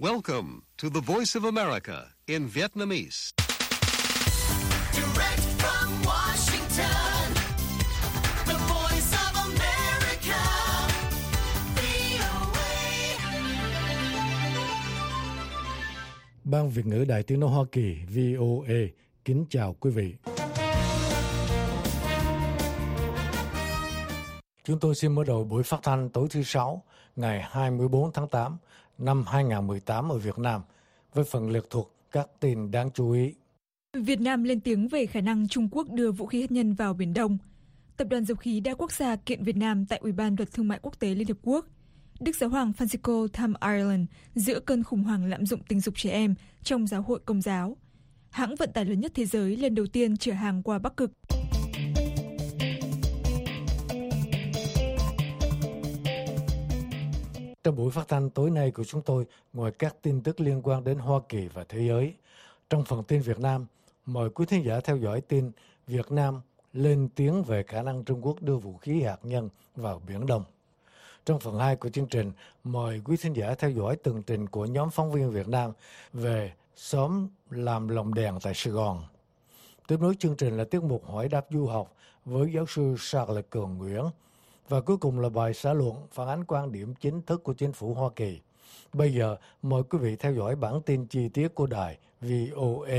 Welcome to the Voice of America in Vietnamese. Direct from Washington, the Voice of America, VOA. Ban Việt ngữ Đài Tiếng nói Hoa Kỳ VOA kính chào quý vị. Chúng tôi xin mở đầu buổi phát thanh tối thứ Sáu, ngày 24 tháng 8 năm 2018 ở Việt Nam, với phần lược thuộc các tin đáng chú ý. Việt Nam lên tiếng về khả năng Trung Quốc đưa vũ khí hạt nhân vào Biển Đông. Tập đoàn Dầu khí đa quốc gia kiện Việt Nam tại Ủy ban Luật Thương mại Quốc tế Liên Hợp Quốc. Đức Giáo hoàng Francisco thăm Ireland giữa cơn khủng hoảng lạm dụng tình dục trẻ em trong giáo hội Công giáo. Hãng vận tải lớn nhất thế giới lần đầu tiên chở hàng qua Bắc Cực. Trong buổi phát thanh tối nay của chúng tôi, ngoài các tin tức liên quan đến Hoa Kỳ và thế giới, trong phần tin Việt Nam, mời quý thính giả theo dõi tin Việt Nam lên tiếng về khả năng Trung Quốc đưa vũ khí hạt nhân vào Biển Đông. Trong phần 2 của chương trình, mời quý thính giả theo dõi tường trình của nhóm phóng viên Việt Nam về xóm làm lồng đèn tại Sài Gòn. Tiếp nối chương trình là tiết mục hỏi đáp du học với giáo sư Charles Cường Nguyễn. Và cuối cùng là bài xã luận phản ánh quan điểm chính thức của chính phủ Hoa Kỳ. Bây giờ, mời quý vị theo dõi bản tin chi tiết của đài VOA.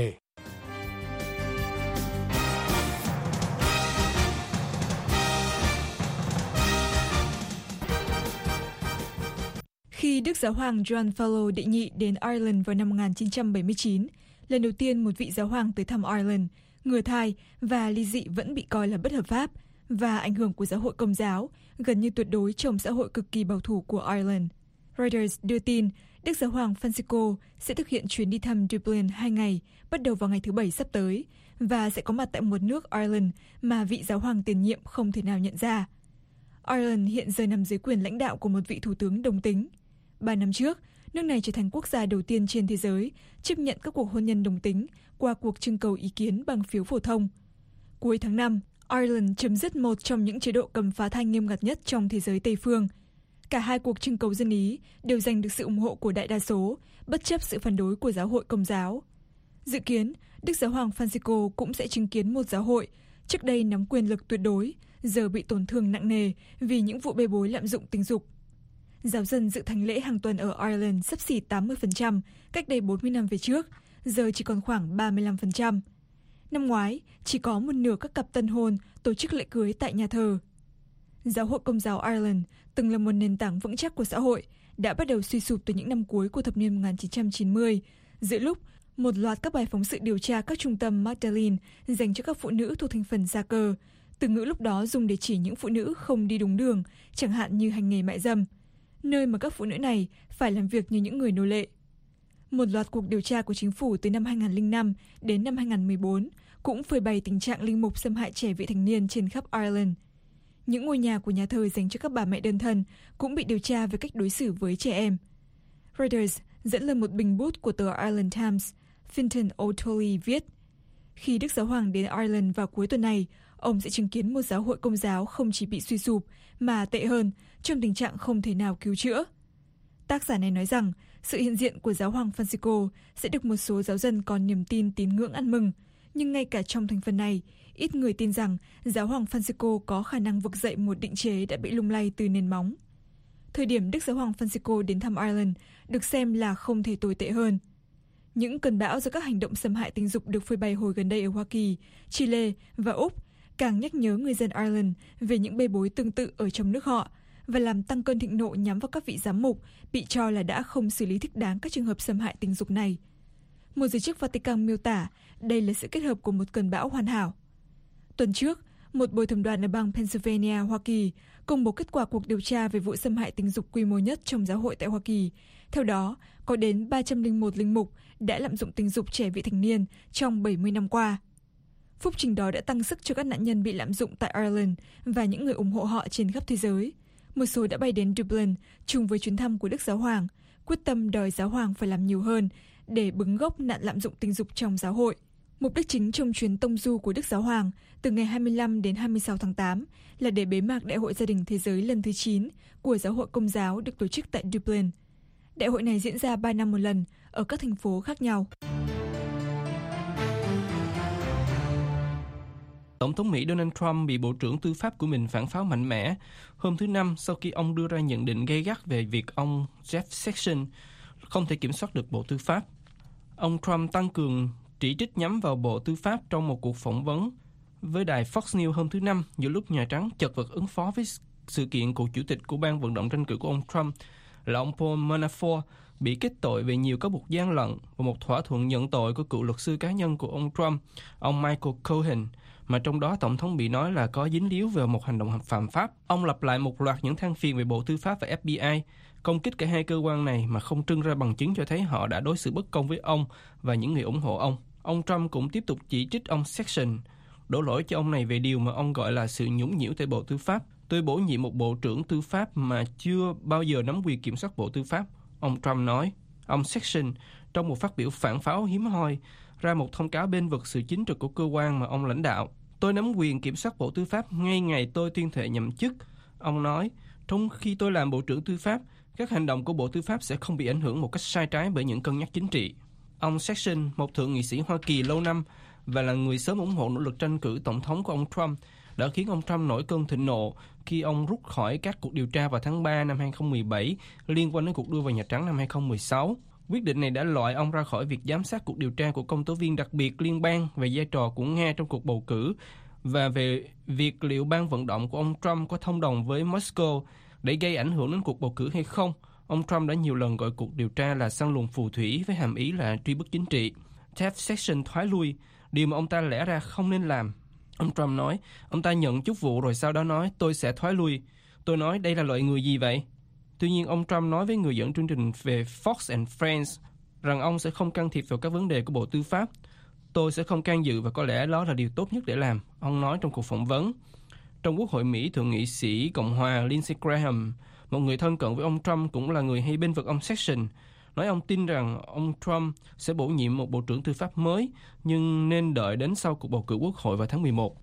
Khi Đức Giáo hoàng John Paul đệ nhị đến Ireland vào năm 1979, lần đầu tiên một vị giáo hoàng tới thăm Ireland, ngừa thai và ly dị vẫn bị coi là bất hợp pháp, và ảnh hưởng của giáo hội Công giáo gần như tuyệt đối trong xã hội cực kỳ bảo thủ của Ireland. Reuters đưa tin Đức Giáo hoàng Francisco sẽ thực hiện chuyến đi thăm Dublin 2 ngày, bắt đầu vào ngày thứ Bảy sắp tới, và sẽ có mặt tại một nước Ireland mà vị giáo hoàng tiền nhiệm không thể nào nhận ra. Ireland hiện giờ nằm dưới quyền lãnh đạo của một vị thủ tướng đồng tính. 3 năm trước, nước này trở thành quốc gia đầu tiên trên thế giới chấp nhận các cuộc hôn nhân đồng tính qua cuộc trưng cầu ý kiến bằng phiếu phổ thông. Cuối tháng 5, Ireland chấm dứt một trong những chế độ cấm phá thai nghiêm ngặt nhất trong thế giới Tây phương. Cả hai cuộc trưng cầu dân ý đều giành được sự ủng hộ của đại đa số, bất chấp sự phản đối của giáo hội Công giáo. Dự kiến, Đức Giáo hoàng Francisco cũng sẽ chứng kiến một giáo hội trước đây nắm quyền lực tuyệt đối, giờ bị tổn thương nặng nề vì những vụ bê bối lạm dụng tình dục. Giáo dân dự thánh lễ hàng tuần ở Ireland xấp xỉ 80% cách đây 40 năm về trước, giờ chỉ còn khoảng 35%. Năm ngoái, chỉ có một nửa các cặp tân hôn tổ chức lễ cưới tại nhà thờ. Giáo hội Công giáo Ireland, từng là một nền tảng vững chắc của xã hội, đã bắt đầu suy sụp từ những năm cuối của thập niên 1990, giữa lúc một loạt các bài phóng sự điều tra các trung tâm Magdalene dành cho các phụ nữ thuộc thành phần gia cơ, từ ngữ lúc đó dùng để chỉ những phụ nữ không đi đúng đường, chẳng hạn như hành nghề mại dâm, nơi mà các phụ nữ này phải làm việc như những người nô lệ. Một loạt cuộc điều tra của chính phủ từ năm 2005 đến năm 2014 cũng phơi bày tình trạng linh mục xâm hại trẻ vị thành niên trên khắp Ireland. Những ngôi nhà của nhà thờ dành cho các bà mẹ đơn thân cũng bị điều tra về cách đối xử với trẻ em. Reuters dẫn lời một bình bút của tờ Ireland Times, Fintan O'Toole viết, khi Đức Giáo hoàng đến Ireland vào cuối tuần này, ông sẽ chứng kiến một giáo hội Công giáo không chỉ bị suy sụp, mà tệ hơn, trong tình trạng không thể nào cứu chữa. Tác giả này nói rằng, sự hiện diện của Giáo hoàng Francisco sẽ được một số giáo dân còn niềm tin tín ngưỡng ăn mừng, nhưng ngay cả trong thành phần này, ít người tin rằng Giáo hoàng Francisco có khả năng vực dậy một định chế đã bị lung lay từ nền móng. Thời điểm Đức Giáo hoàng Francisco đến thăm Ireland được xem là không thể tồi tệ hơn. Những cơn bão do các hành động xâm hại tình dục được phơi bày hồi gần đây ở Hoa Kỳ, Chile và Úc càng nhắc nhớ người dân Ireland về những bê bối tương tự ở trong nước họ, và làm tăng cơn thịnh nộ nhắm vào các vị giám mục bị cho là đã không xử lý thích đáng các trường hợp xâm hại tình dục này. Một giới chức Vatican miêu tả đây là sự kết hợp của một cơn bão hoàn hảo. Tuần trước, một bồi thẩm đoàn ở bang Pennsylvania, Hoa Kỳ, công bố kết quả cuộc điều tra về vụ xâm hại tình dục quy mô nhất trong giáo hội tại Hoa Kỳ. Theo đó, có đến 301 linh mục đã lạm dụng tình dục trẻ vị thành niên trong 70 năm qua. Phúc trình đó đã tăng sức cho các nạn nhân bị lạm dụng tại Ireland và những người ủng hộ họ trên khắp thế giới. Một số đã bay đến Dublin chung với chuyến thăm của Đức Giáo hoàng, quyết tâm đòi Giáo hoàng phải làm nhiều hơn để bứng gốc nạn lạm dụng tình dục trong giáo hội. Mục đích chính trong chuyến tông du của Đức Giáo hoàng từ ngày 25 đến 26 tháng 8 là để bế mạc Đại hội Gia đình Thế giới lần thứ 9 của Giáo hội Công giáo được tổ chức tại Dublin. Đại hội này diễn ra 3 năm một lần ở các thành phố khác nhau. Tổng thống Mỹ Donald Trump bị Bộ trưởng Tư pháp của mình phản pháo mạnh mẽ hôm thứ Năm sau khi ông đưa ra nhận định gay gắt về việc ông Jeff Sessions không thể kiểm soát được Bộ Tư pháp. Ông Trump tăng cường chỉ trích nhắm vào Bộ Tư pháp trong một cuộc phỏng vấn với đài Fox News hôm thứ Năm giữa lúc Nhà Trắng chật vật ứng phó với sự kiện cựu chủ tịch của ban vận động tranh cử của ông Trump là ông Paul Manafort bị kết tội về nhiều cáo buộc gian lận và một thỏa thuận nhận tội của cựu luật sư cá nhân của ông Trump, ông Michael Cohen, mà trong đó Tổng thống bị nói là có dính líu vào một hành động phạm pháp. Ông lặp lại một loạt những than phiền về Bộ Tư pháp và FBI, công kích cả hai cơ quan này mà không trưng ra bằng chứng cho thấy họ đã đối xử bất công với ông và những người ủng hộ ông. Ông Trump cũng tiếp tục chỉ trích ông Sessions, đổ lỗi cho ông này về điều mà ông gọi là sự nhũng nhiễu tại Bộ Tư pháp. Tôi bổ nhiệm một bộ trưởng tư pháp mà chưa bao giờ nắm quyền kiểm soát Bộ Tư pháp, ông Trump nói. Ông Sessions, trong một phát biểu phản pháo hiếm hoi, ra một thông cáo bênh vực sự chính trực của cơ quan mà ông lãnh đạo. Tôi nắm quyền kiểm soát Bộ Tư pháp ngay ngày tôi tuyên thệ nhậm chức, ông nói. Trong khi tôi làm Bộ trưởng Tư pháp, các hành động của Bộ Tư pháp sẽ không bị ảnh hưởng một cách sai trái bởi những cân nhắc chính trị. Ông Sessions, một thượng nghị sĩ Hoa Kỳ lâu năm và là người sớm ủng hộ nỗ lực tranh cử tổng thống của ông Trump, đã khiến ông Trump nổi cơn thịnh nộ khi ông rút khỏi các cuộc điều tra vào tháng 3 năm 2017 liên quan đến cuộc đua vào Nhà Trắng năm 2016. Quyết định này đã loại ông ra khỏi việc giám sát cuộc điều tra của công tố viên đặc biệt liên bang về vai trò của Nga trong cuộc bầu cử và về việc liệu ban vận động của ông Trump có thông đồng với Moscow để gây ảnh hưởng đến cuộc bầu cử hay không. Ông Trump đã nhiều lần gọi cuộc điều tra là săn lùng phù thủy với hàm ý là truy bức chính trị. Jeff Sessions thoái lui, điều mà ông ta lẽ ra không nên làm. Ông Trump nói, ông ta nhận chức vụ rồi sau đó nói tôi sẽ thoái lui. Tôi nói đây là loại người gì vậy? Tuy nhiên, ông Trump nói với người dẫn chương trình về Fox and Friends rằng ông sẽ không can thiệp vào các vấn đề của Bộ Tư pháp. Tôi sẽ không can dự và có lẽ đó là điều tốt nhất để làm, ông nói trong cuộc phỏng vấn. Trong Quốc hội Mỹ, Thượng nghị sĩ Cộng hòa Lindsey Graham, một người thân cận với ông Trump cũng là người hay bênh vực ông Sessions, nói ông tin rằng ông Trump sẽ bổ nhiệm một Bộ trưởng Tư pháp mới, nhưng nên đợi đến sau cuộc bầu cử Quốc hội vào tháng 11.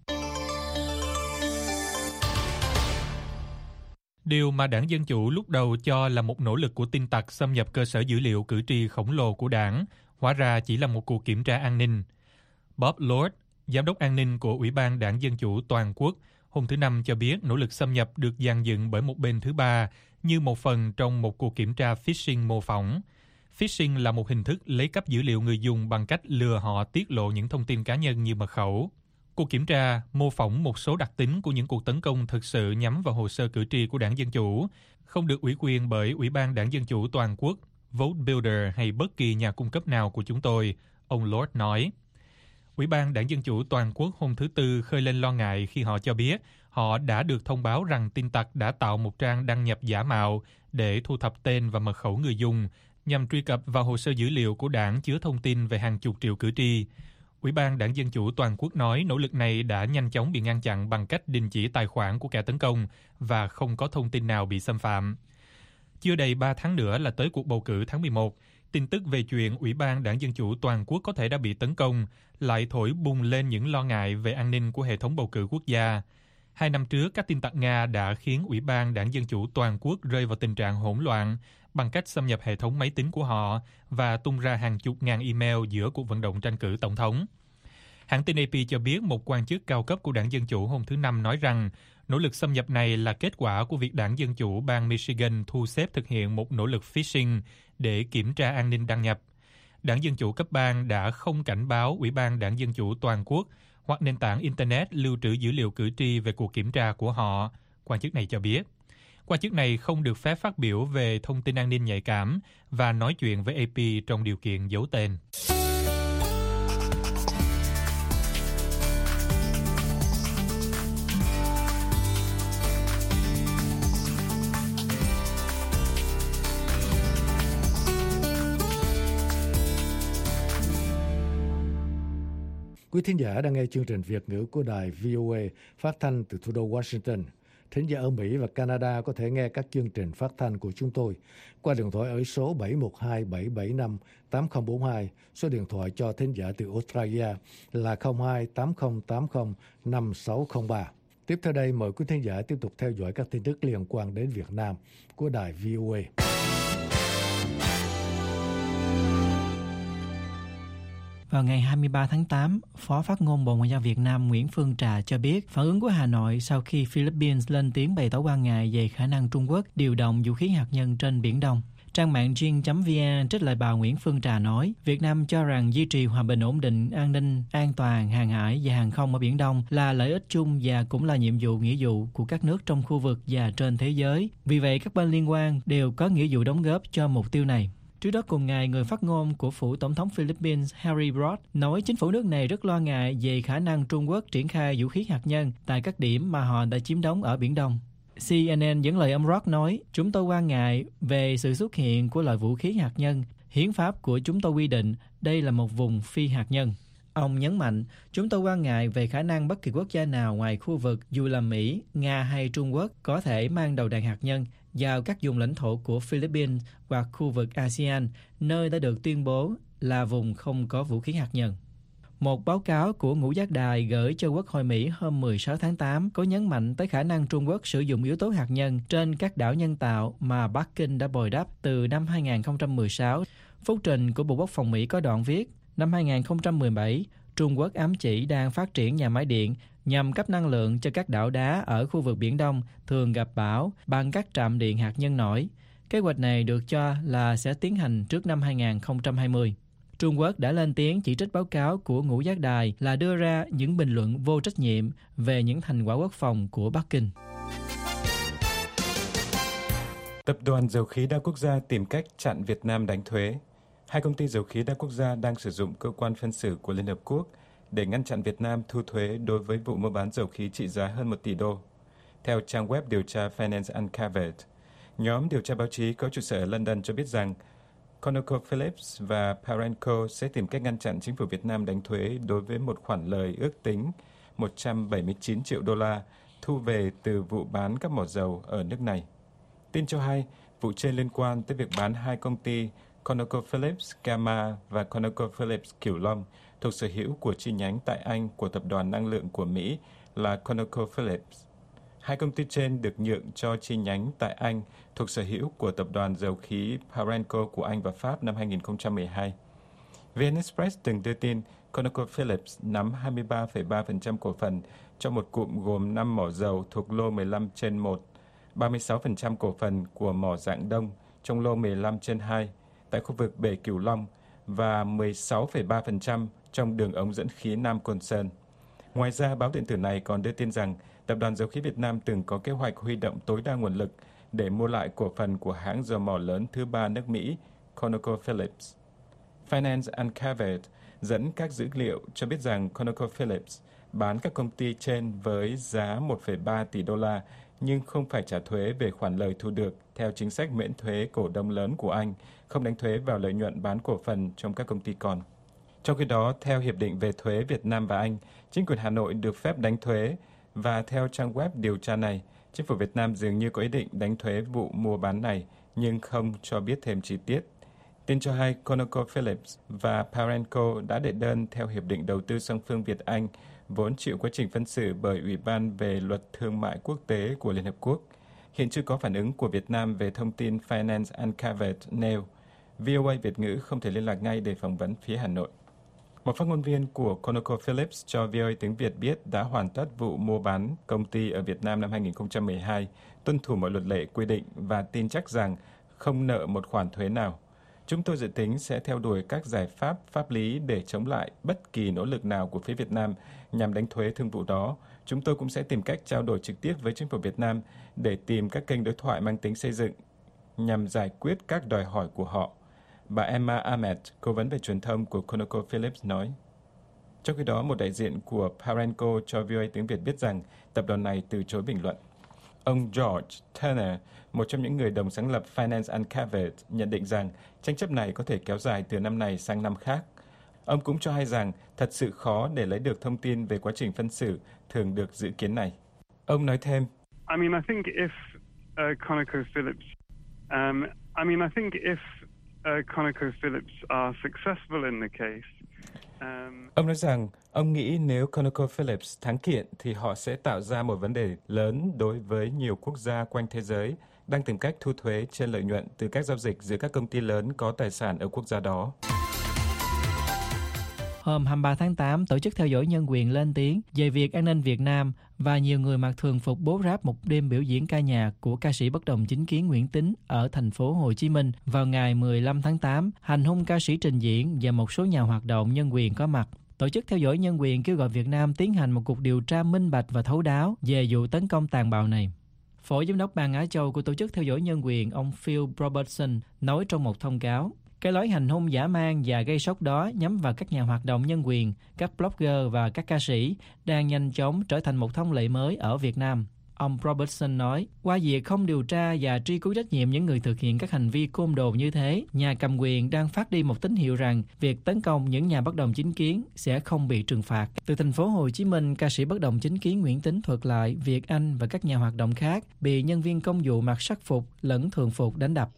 Điều mà đảng Dân Chủ lúc đầu cho là một nỗ lực của tin tặc xâm nhập cơ sở dữ liệu cử tri khổng lồ của đảng, hóa ra chỉ là một cuộc kiểm tra an ninh. Bob Lord, giám đốc an ninh của Ủy ban Đảng Dân Chủ toàn quốc, hôm thứ Năm cho biết nỗ lực xâm nhập được dàn dựng bởi một bên thứ ba như một phần trong một cuộc kiểm tra phishing mô phỏng. Phishing là một hình thức lấy cắp dữ liệu người dùng bằng cách lừa họ tiết lộ những thông tin cá nhân như mật khẩu. Cuộc kiểm tra mô phỏng một số đặc tính của những cuộc tấn công thực sự nhắm vào hồ sơ cử tri của Đảng Dân Chủ, không được ủy quyền bởi Ủy ban Đảng Dân Chủ toàn quốc, Vote Builder hay bất kỳ nhà cung cấp nào của chúng tôi, ông Lord nói. Ủy ban Đảng Dân Chủ toàn quốc hôm thứ Tư khơi lên lo ngại khi họ cho biết họ đã được thông báo rằng tin tặc đã tạo một trang đăng nhập giả mạo để thu thập tên và mật khẩu người dùng nhằm truy cập vào hồ sơ dữ liệu của đảng chứa thông tin về hàng chục triệu cử tri. Ủy ban Đảng Dân Chủ toàn quốc nói nỗ lực này đã nhanh chóng bị ngăn chặn bằng cách đình chỉ tài khoản của kẻ tấn công và không có thông tin nào bị xâm phạm. Chưa đầy 3 tháng nữa là tới cuộc bầu cử tháng 11, tin tức về chuyện Ủy ban Đảng Dân Chủ toàn quốc có thể đã bị tấn công lại thổi bùng lên những lo ngại về an ninh của hệ thống bầu cử quốc gia. 2 năm trước, các tin tặc Nga đã khiến Ủy ban Đảng Dân Chủ toàn quốc rơi vào tình trạng hỗn loạn bằng cách xâm nhập hệ thống máy tính của họ và tung ra hàng chục ngàn email giữa cuộc vận động tranh cử tổng thống. Hãng tin AP cho biết một quan chức cao cấp của Đảng Dân Chủ hôm thứ Năm nói rằng nỗ lực xâm nhập này là kết quả của việc Đảng Dân Chủ bang Michigan thu xếp thực hiện một nỗ lực phishing để kiểm tra an ninh đăng nhập. Đảng Dân Chủ cấp bang đã không cảnh báo Ủy ban Đảng Dân Chủ toàn quốc hoặc nền tảng Internet lưu trữ dữ liệu cử tri về cuộc kiểm tra của họ, quan chức này cho biết. Quan chức này không được phép phát biểu về thông tin an ninh nhạy cảm và nói chuyện với AP trong điều kiện giấu tên. Quý thính giả đang nghe chương trình Việt ngữ của đài VOA phát thanh từ thủ đô Washington. Thính giả ở Mỹ và Canada có thể nghe các chương trình phát thanh của chúng tôi qua điện thoại ở số 712-775-8042, số điện thoại cho thính giả từ Australia là 02-8080-5603. Tiếp theo đây, mời quý thính giả tiếp tục theo dõi các tin tức liên quan đến Việt Nam của đài VOA. Vào ngày 23 tháng 8, Phó Phát ngôn Bộ Ngoại giao Việt Nam Nguyễn Phương Trà cho biết phản ứng của Hà Nội sau khi Philippines lên tiếng bày tỏ quan ngại về khả năng Trung Quốc điều động vũ khí hạt nhân trên Biển Đông. Trang mạng Jing.vn trích lời bà Nguyễn Phương Trà nói, Việt Nam cho rằng duy trì hòa bình ổn định, an ninh, an toàn, hàng hải và hàng không ở Biển Đông là lợi ích chung và cũng là nhiệm vụ nghĩa vụ của các nước trong khu vực và trên thế giới. Vì vậy, các bên liên quan đều có nghĩa vụ đóng góp cho mục tiêu này. Trước đó cùng ngày, người phát ngôn của phủ Tổng thống Philippines Harry Roque nói chính phủ nước này rất lo ngại về khả năng Trung Quốc triển khai vũ khí hạt nhân tại các điểm mà họ đã chiếm đóng ở Biển Đông. CNN dẫn lời ông Roque nói, chúng tôi quan ngại về sự xuất hiện của loại vũ khí hạt nhân. Hiến pháp của chúng tôi quy định đây là một vùng phi hạt nhân. Ông nhấn mạnh, chúng tôi quan ngại về khả năng bất kỳ quốc gia nào ngoài khu vực, dù là Mỹ, Nga hay Trung Quốc, có thể mang đầu đạn hạt nhân vào các vùng lãnh thổ của Philippines hoặc khu vực ASEAN, nơi đã được tuyên bố là vùng không có vũ khí hạt nhân. Một báo cáo của Ngũ Giác Đài gửi cho Quốc hội Mỹ hôm 16 tháng 8 có nhấn mạnh tới khả năng Trung Quốc sử dụng yếu tố hạt nhân trên các đảo nhân tạo mà Bắc Kinh đã bồi đắp từ năm 2016. Phúc trình của Bộ Quốc phòng Mỹ có đoạn viết, năm 2017, Trung Quốc ám chỉ đang phát triển nhà máy điện nhằm cấp năng lượng cho các đảo đá ở khu vực Biển Đông thường gặp bão bằng các trạm điện hạt nhân nổi. Kế hoạch này được cho là sẽ tiến hành trước năm 2020. Trung Quốc đã lên tiếng chỉ trích báo cáo của Ngũ Giác Đài là đưa ra những bình luận vô trách nhiệm về những thành quả quốc phòng của Bắc Kinh. Tập đoàn Dầu khí đa quốc gia tìm cách chặn Việt Nam đánh thuế. Hai công ty dầu khí đa quốc gia đang sử dụng cơ quan phân xử của Liên Hợp Quốc để ngăn chặn Việt Nam thu thuế đối với vụ mua bán dầu khí trị giá hơn 1 tỷ đô. Theo trang web điều tra Finance Uncovered, nhóm điều tra báo chí có trụ sở ở London cho biết rằng ConocoPhillips và Perenco sẽ tìm cách ngăn chặn chính phủ Việt Nam đánh thuế đối với một khoản lời ước tính 179 triệu đô la thu về từ vụ bán các mỏ dầu ở nước này. Tin cho hay, vụ trên liên quan tới việc bán hai công ty ConocoPhillips Gamma và ConocoPhillips Cửu Long thuộc sở hữu của chi nhánh tại Anh của tập đoàn năng lượng của Mỹ là ConocoPhillips. Hai công ty trên được nhượng cho chi nhánh tại Anh thuộc sở hữu của tập đoàn dầu khí Perenco của Anh và Pháp năm 2012. VN Express từng đưa tin ConocoPhillips nắm 23,3% cổ phần cho một cụm gồm 5 mỏ dầu thuộc lô 15/1, 36% cổ phần của mỏ Rạng Đông trong lô 15/2 tại khu vực bể Cửu Long và 16,3% trong đường ống dẫn khí Nam Côn Sơn. Ngoài ra, báo điện tử này còn đưa tin rằng Tập đoàn Dầu khí Việt Nam từng có kế hoạch huy động tối đa nguồn lực để mua lại cổ phần của hãng dầu mỏ lớn thứ ba nước Mỹ, ConocoPhillips. Finance Uncovered dẫn các dữ liệu cho biết rằng ConocoPhillips bán các công ty trên với giá 1,3 tỷ đô la nhưng không phải trả thuế về khoản lời thu được theo chính sách miễn thuế cổ đông lớn của Anh, không đánh thuế vào lợi nhuận bán cổ phần trong các công ty con. Trong khi đó, theo Hiệp định về thuế Việt Nam và Anh, chính quyền Hà Nội được phép đánh thuế và theo trang web điều tra này, chính phủ Việt Nam dường như có ý định đánh thuế vụ mua bán này nhưng không cho biết thêm chi tiết. Tin cho hay, ConocoPhillips và Perenco đã đệ đơn theo Hiệp định Đầu tư song phương Việt-Anh vốn chịu quá trình phân xử bởi Ủy ban về luật thương mại quốc tế của Liên Hợp Quốc. Hiện chưa có phản ứng của Việt Nam về thông tin Finance Uncovered nêu. VOA Việt ngữ không thể liên lạc ngay để phỏng vấn phía Hà Nội. Một phát ngôn viên của ConocoPhillips cho VOA tiếng Việt biết đã hoàn tất vụ mua bán công ty ở Việt Nam năm 2012, tuân thủ mọi luật lệ quy định và tin chắc rằng không nợ một khoản thuế nào. Chúng tôi dự tính sẽ theo đuổi các giải pháp pháp lý để chống lại bất kỳ nỗ lực nào của phía Việt Nam nhằm đánh thuế thương vụ đó. Chúng tôi cũng sẽ tìm cách trao đổi trực tiếp với chính phủ Việt Nam để tìm các kênh đối thoại mang tính xây dựng nhằm giải quyết các đòi hỏi của họ. Bà Emma Ahmed, cố vấn về truyền thông của ConocoPhillips nói. Trong khi đó, một đại diện của Perenco cho VOA tiếng Việt biết rằng tập đoàn này từ chối bình luận. Ông George Turner, một trong những người đồng sáng lập Finance Uncovered, nhận định rằng tranh chấp này có thể kéo dài từ năm này sang năm khác. Ông cũng cho hay rằng thật sự khó để lấy được thông tin về quá trình phân xử thường được dự kiến này. Ông nói thêm, ConocoPhillips are successful in the case. Ông nói rằng ông nghĩ nếu ConocoPhillips thắng kiện thì họ sẽ tạo ra một vấn đề lớn đối với nhiều quốc gia quanh thế giới đang tìm cách thu thuế trên lợi nhuận từ các giao dịch giữa các công ty lớn có tài sản ở quốc gia đó. Hôm 23 tháng 8, Tổ chức Theo dõi Nhân quyền lên tiếng về việc An ninh Việt Nam và nhiều người mặc thường phục bố ráp một đêm biểu diễn ca nhạc của ca sĩ bất đồng chính kiến Nguyễn Tính ở thành phố Hồ Chí Minh vào ngày 15 tháng 8, hành hung ca sĩ trình diễn và một số nhà hoạt động nhân quyền có mặt. Tổ chức Theo dõi Nhân quyền kêu gọi Việt Nam tiến hành một cuộc điều tra minh bạch và thấu đáo về vụ tấn công tàn bạo này. Phó Giám đốc Ban Á Châu của Tổ chức Theo dõi Nhân quyền, ông Phil Robertson, nói trong một thông cáo, cái lối hành hung dã man và gây sốc đó nhắm vào các nhà hoạt động nhân quyền, các blogger và các ca sĩ đang nhanh chóng trở thành một thông lệ mới ở Việt Nam. Ông Robertson nói, qua việc không điều tra và truy cứu trách nhiệm những người thực hiện các hành vi côn đồ như thế, nhà cầm quyền đang phát đi một tín hiệu rằng việc tấn công những nhà bất đồng chính kiến sẽ không bị trừng phạt. Từ thành phố Hồ Chí Minh, ca sĩ bất đồng chính kiến Nguyễn Tính thuật lại việc anh và các nhà hoạt động khác bị nhân viên công vụ mặc sắc phục lẫn thường phục đánh đập.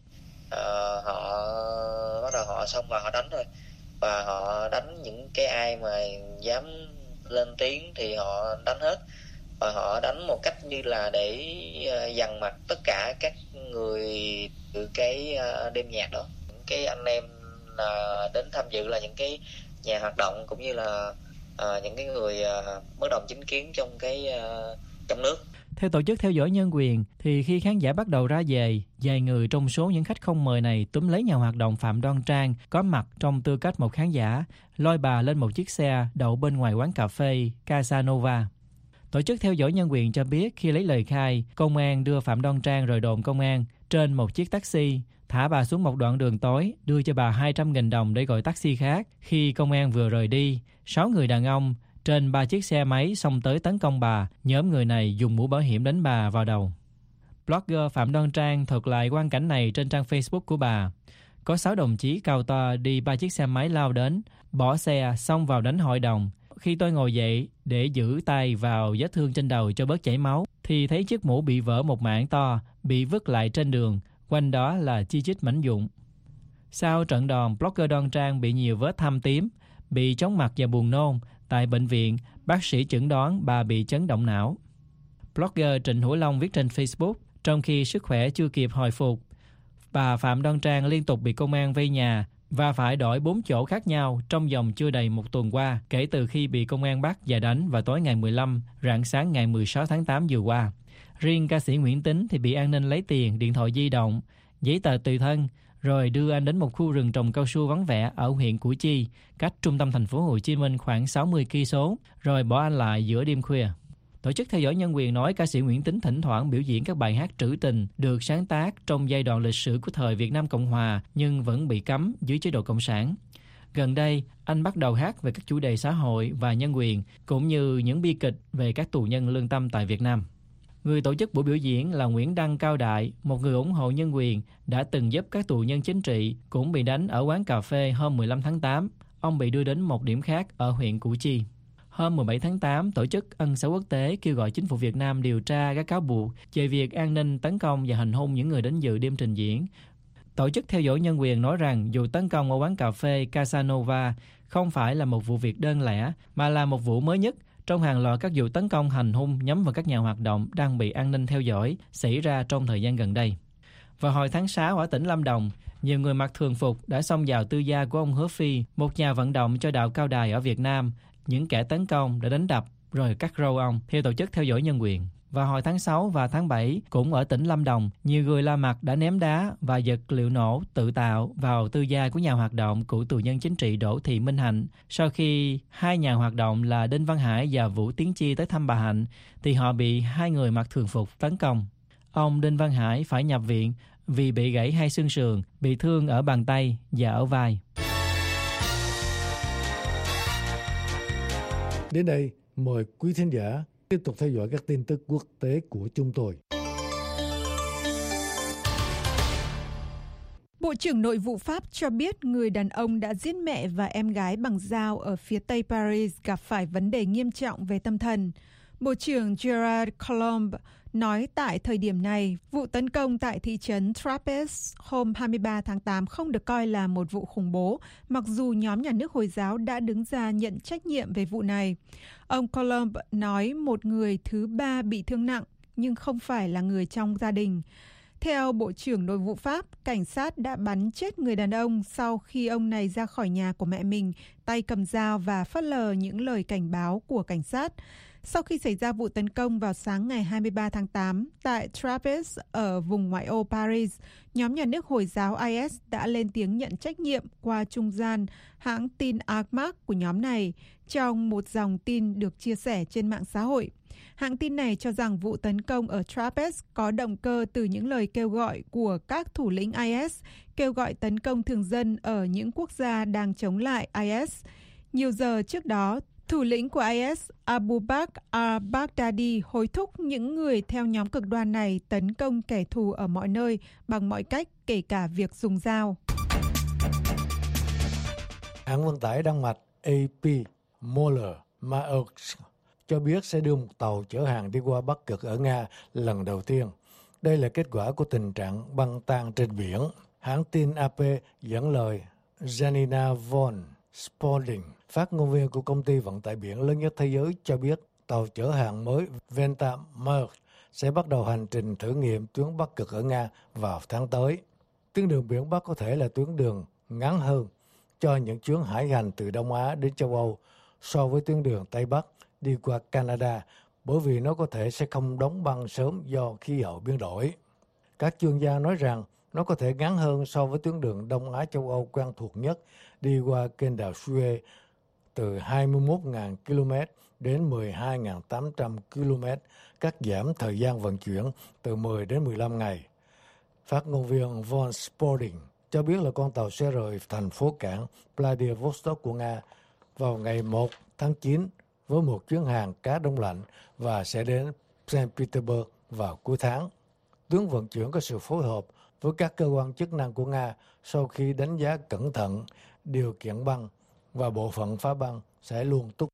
Họ bắt đầu họ xông vào họ đánh rồi, và họ đánh những cái ai mà dám lên tiếng thì họ đánh hết, và họ đánh một cách như là để dằn mặt tất cả các người từ cái đêm nhạc đó. Những cái anh em là đến tham dự là những cái nhà hoạt động cũng như là những cái người bất đồng chính kiến trong nước. Theo Tổ chức Theo dõi Nhân quyền, thì khi khán giả bắt đầu ra về, vài người trong số những khách không mời này túm lấy nhà hoạt động Phạm Đoan Trang có mặt trong tư cách một khán giả, lôi bà lên một chiếc xe đậu bên ngoài quán cà phê Casanova. Tổ chức Theo dõi Nhân quyền cho biết khi lấy lời khai, công an đưa Phạm Đoan Trang rời đồn công an trên một chiếc taxi, thả bà xuống một đoạn đường tối, đưa cho bà 200.000 đồng để gọi taxi khác. Khi công an vừa rời đi, 6 người đàn ông trên 3 chiếc xe máy xông tới tấn công bà. Nhóm người này dùng mũ bảo hiểm đánh bà vào đầu. Blogger Phạm Đoan Trang thuật lại quang cảnh này trên trang Facebook của bà. Có 6 đồng chí cao to đi 3 chiếc xe máy lao đến, bỏ xe xông vào đánh hội đồng. Khi tôi ngồi dậy để giữ tay vào vết thương trên đầu cho bớt chảy máu, thì thấy chiếc mũ bị vỡ một mảng to, bị vứt lại trên đường, quanh đó là chi chít mảnh vụn. Sau trận đòn, blogger Đoan Trang bị nhiều vết thâm tím, bị chóng mặt và buồn nôn. Tại bệnh viện, bác sĩ chẩn đoán bà bị chấn động não. Blogger Trịnh Hữu Long viết trên Facebook, trong khi sức khỏe chưa kịp hồi phục, bà Phạm Đoan Trang liên tục bị công an vây nhà và phải đổi 4 chỗ khác nhau trong vòng chưa đầy một tuần qua, kể từ khi bị công an bắt và đánh vào tối ngày 15, rạng sáng ngày 16 tháng 8 vừa qua. Riêng ca sĩ Nguyễn Tính thì bị an ninh lấy tiền, điện thoại di động, giấy tờ tùy thân, rồi đưa anh đến một khu rừng trồng cao su vắng vẻ ở huyện Củ Chi, cách trung tâm thành phố Hồ Chí Minh khoảng 60 km, rồi bỏ anh lại giữa đêm khuya. Tổ chức Theo dõi Nhân quyền nói ca sĩ Nguyễn Tính thỉnh thoảng biểu diễn các bài hát trữ tình được sáng tác trong giai đoạn lịch sử của thời Việt Nam Cộng Hòa nhưng vẫn bị cấm dưới chế độ Cộng sản. Gần đây, anh bắt đầu hát về các chủ đề xã hội và nhân quyền, cũng như những bi kịch về các tù nhân lương tâm tại Việt Nam. Người tổ chức buổi biểu diễn là Nguyễn Đăng Cao Đại, một người ủng hộ nhân quyền, đã từng giúp các tù nhân chính trị, cũng bị đánh ở quán cà phê hôm 15 tháng 8. Ông bị đưa đến một điểm khác ở huyện Củ Chi. Hôm 17 tháng 8, Tổ chức Ân xá quốc tế kêu gọi chính phủ Việt Nam điều tra các cáo buộc về việc an ninh tấn công và hành hung những người đến dự đêm trình diễn. Tổ chức Theo dõi Nhân quyền nói rằng vụ tấn công ở quán cà phê Casanova không phải là một vụ việc đơn lẻ, mà là một vụ mới nhất trong hàng loạt các vụ tấn công hành hung nhắm vào các nhà hoạt động đang bị an ninh theo dõi xảy ra trong thời gian gần đây. Vào hồi tháng 6 ở tỉnh Lâm Đồng, nhiều người mặc thường phục đã xông vào tư gia của ông Hứa Phi, một nhà vận động cho đạo Cao Đài ở Việt Nam. Những kẻ tấn công đã đánh đập rồi cắt râu ông, theo Tổ chức Theo dõi Nhân quyền. Vào hồi tháng 6 và tháng 7, cũng ở tỉnh Lâm Đồng, nhiều người La Mặt đã ném đá và vật liệu nổ tự tạo vào tư gia của nhà hoạt động cựu tù nhân chính trị Đỗ Thị Minh Hạnh. Sau khi hai nhà hoạt động là Đinh Văn Hải và Vũ Tiến Chi tới thăm bà Hạnh, thì họ bị hai người mặc thường phục tấn công. Ông Đinh Văn Hải phải nhập viện vì bị gãy hai xương sườn, bị thương ở bàn tay và ở vai. Đến đây, mời quý thính giả tiếp tục theo dõi các tin tức quốc tế của chúng tôi. Bộ trưởng Nội vụ Pháp cho biết người đàn ông đã giết mẹ và em gái bằng dao ở phía tây Paris gặp phải vấn đề nghiêm trọng về tâm thần. Bộ trưởng Gerard Collomb nói tại thời điểm này, vụ tấn công tại thị trấn Trappes hôm 23 tháng 8 không được coi là một vụ khủng bố, mặc dù nhóm nhà nước Hồi giáo đã đứng ra nhận trách nhiệm về vụ này. Ông Collomb nói một người thứ ba bị thương nặng, nhưng không phải là người trong gia đình. Theo Bộ trưởng Nội vụ Pháp, cảnh sát đã bắn chết người đàn ông sau khi ông này ra khỏi nhà của mẹ mình, tay cầm dao và phớt lờ những lời cảnh báo của cảnh sát. Sau khi xảy ra vụ tấn công vào sáng ngày 23 tháng 8 tại Trappes ở vùng ngoại ô Paris, nhóm nhà nước Hồi giáo IS đã lên tiếng nhận trách nhiệm qua trung gian hãng tin Amaq của nhóm này trong một dòng tin được chia sẻ trên mạng xã hội. Hãng tin này cho rằng vụ tấn công ở Trappes có động cơ từ những lời kêu gọi của các thủ lĩnh IS, kêu gọi tấn công thường dân ở những quốc gia đang chống lại IS. Nhiều giờ trước đó, thủ lĩnh của IS Abu Bakr al-Baghdadi hối thúc những người theo nhóm cực đoan này tấn công kẻ thù ở mọi nơi bằng mọi cách, kể cả việc dùng dao. Hãng vận tải Đan Mạch AP Moller Maersk cho biết sẽ đưa một tàu chở hàng đi qua Bắc Cực ở Nga lần đầu tiên. Đây là kết quả của tình trạng băng tan trên biển. Hãng tin AP dẫn lời Janina von Spalding, phát ngôn viên của công ty vận tải biển lớn nhất thế giới, cho biết tàu chở hàng mới Venta Maersk sẽ bắt đầu hành trình thử nghiệm tuyến Bắc Cực ở Nga vào tháng tới. Tuyến đường biển Bắc có thể là tuyến đường ngắn hơn cho những chuyến hải hành từ Đông Á đến châu Âu so với tuyến đường Tây Bắc đi qua Canada, bởi vì nó có thể sẽ không đóng băng sớm do khí hậu biến đổi. Các chuyên gia nói rằng nó có thể ngắn hơn so với tuyến đường Đông Á châu Âu quen thuộc nhất đi qua kênh đào Suez từ 21.000 km đến 12.800 km, cắt giảm thời gian vận chuyển từ 10 đến 15 ngày. Phát ngôn viên von Spalding cho biết là con tàu sẽ rời thành phố cảng Vladivostok của Nga vào ngày 1 tháng 9 với một chuyến hàng cá đông lạnh và sẽ đến Saint Petersburg vào cuối tháng. Tuyến vận chuyển có sự phối hợp với các cơ quan chức năng của Nga sau khi đánh giá cẩn thận điều kiện băng và bộ phận phá băng sẽ luôn túc.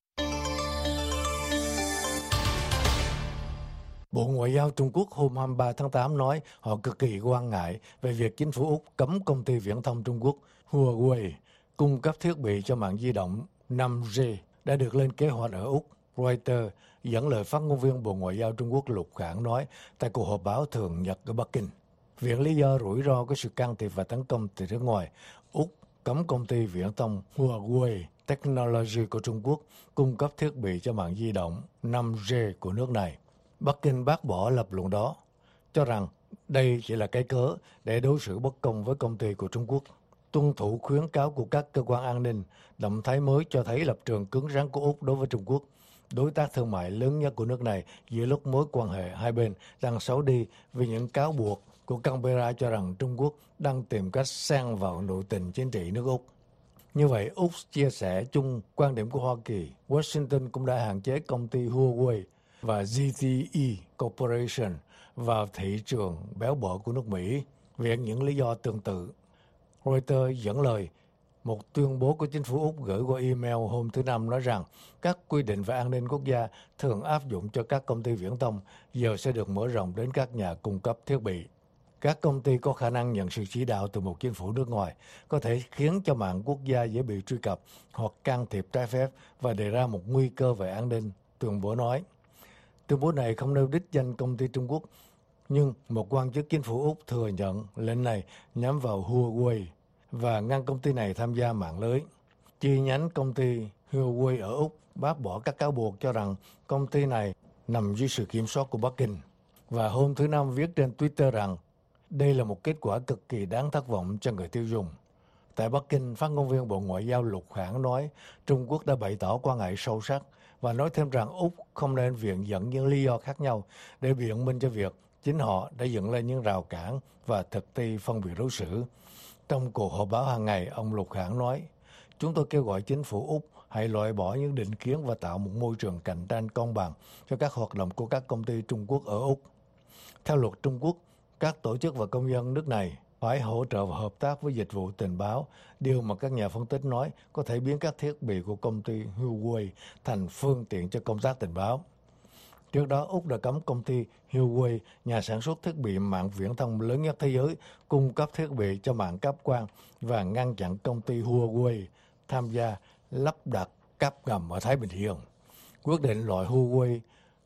Bộ Ngoại giao Trung Quốc hôm 23 tháng 8 nói họ cực kỳ quan ngại về việc chính phủ Úc cấm công ty viễn thông Trung Quốc Huawei cung cấp thiết bị cho mạng di động 5G đã được lên kế hoạch ở Úc. Reuters dẫn lời phát ngôn viên Bộ Ngoại giao Trung Quốc Lục Khảng nói tại cuộc họp báo thường nhật ở Bắc Kinh. Viện lý do rủi ro của sự can thiệp và tấn công từ nước ngoài, Úc cấm công ty viễn thông Huawei Technology của Trung Quốc cung cấp thiết bị cho mạng di động 5G của nước này. Bắc Kinh bác bỏ lập luận đó, cho rằng đây chỉ là cái cớ để đối xử bất công với công ty của Trung Quốc. Tuân thủ khuyến cáo của các cơ quan an ninh, động thái mới cho thấy lập trường cứng rắn của Úc đối với Trung Quốc, đối tác thương mại lớn nhất của nước này, giữa lúc mối quan hệ hai bên đang xấu đi vì những cáo buộc của Canberra cho rằng Trung Quốc đang tìm cách xen vào nội tình chính trị nước Úc. Như vậy, Úc chia sẻ chung quan điểm của Hoa Kỳ. Washington cũng đã hạn chế công ty Huawei và ZTE Corporation vào thị trường béo bở của nước Mỹ vì những lý do tương tự. Reuters dẫn lời một tuyên bố của chính phủ Úc gửi qua email hôm thứ Năm nói rằng các quy định về an ninh quốc gia thường áp dụng cho các công ty viễn thông giờ sẽ được mở rộng đến các nhà cung cấp thiết bị. Các công ty có khả năng nhận sự chỉ đạo từ một chính phủ nước ngoài có thể khiến cho mạng quốc gia dễ bị truy cập hoặc can thiệp trái phép và đề ra một nguy cơ về an ninh, tuyên bố nói. Tuyên bố này không nêu đích danh công ty Trung Quốc, nhưng một quan chức chính phủ Úc thừa nhận lệnh này nhắm vào Huawei và ngăn công ty này tham gia mạng lưới. Chi nhánh công ty Huawei ở Úc bác bỏ các cáo buộc cho rằng công ty này nằm dưới sự kiểm soát của Bắc Kinh. Và hôm thứ Năm viết trên Twitter rằng đây là một kết quả cực kỳ đáng thất vọng cho người tiêu dùng. Tại Bắc Kinh, phát ngôn viên Bộ Ngoại giao Lục Khảng nói Trung Quốc đã bày tỏ quan ngại sâu sắc và nói thêm rằng Úc không nên viện dẫn những lý do khác nhau để biện minh cho việc chính họ đã dựng lên những rào cản và thực thi phân biệt đối xử. Trong cuộc họp báo hàng ngày, ông Lục Khảng nói, chúng tôi kêu gọi chính phủ Úc hãy loại bỏ những định kiến và tạo một môi trường cạnh tranh công bằng cho các hoạt động của các công ty Trung Quốc ở Úc. Theo luật Trung Quốc, các tổ chức và công dân nước này phải hỗ trợ và hợp tác với dịch vụ tình báo, điều mà các nhà phân tích nói có thể biến các thiết bị của công ty Huawei thành phương tiện cho công tác tình báo. Trước đó, Úc đã cấm công ty Huawei, nhà sản xuất thiết bị mạng viễn thông lớn nhất thế giới, cung cấp thiết bị cho mạng cáp quang và ngăn chặn công ty Huawei tham gia lắp đặt cáp ngầm ở Thái Bình Dương. Quyết định loại Huawei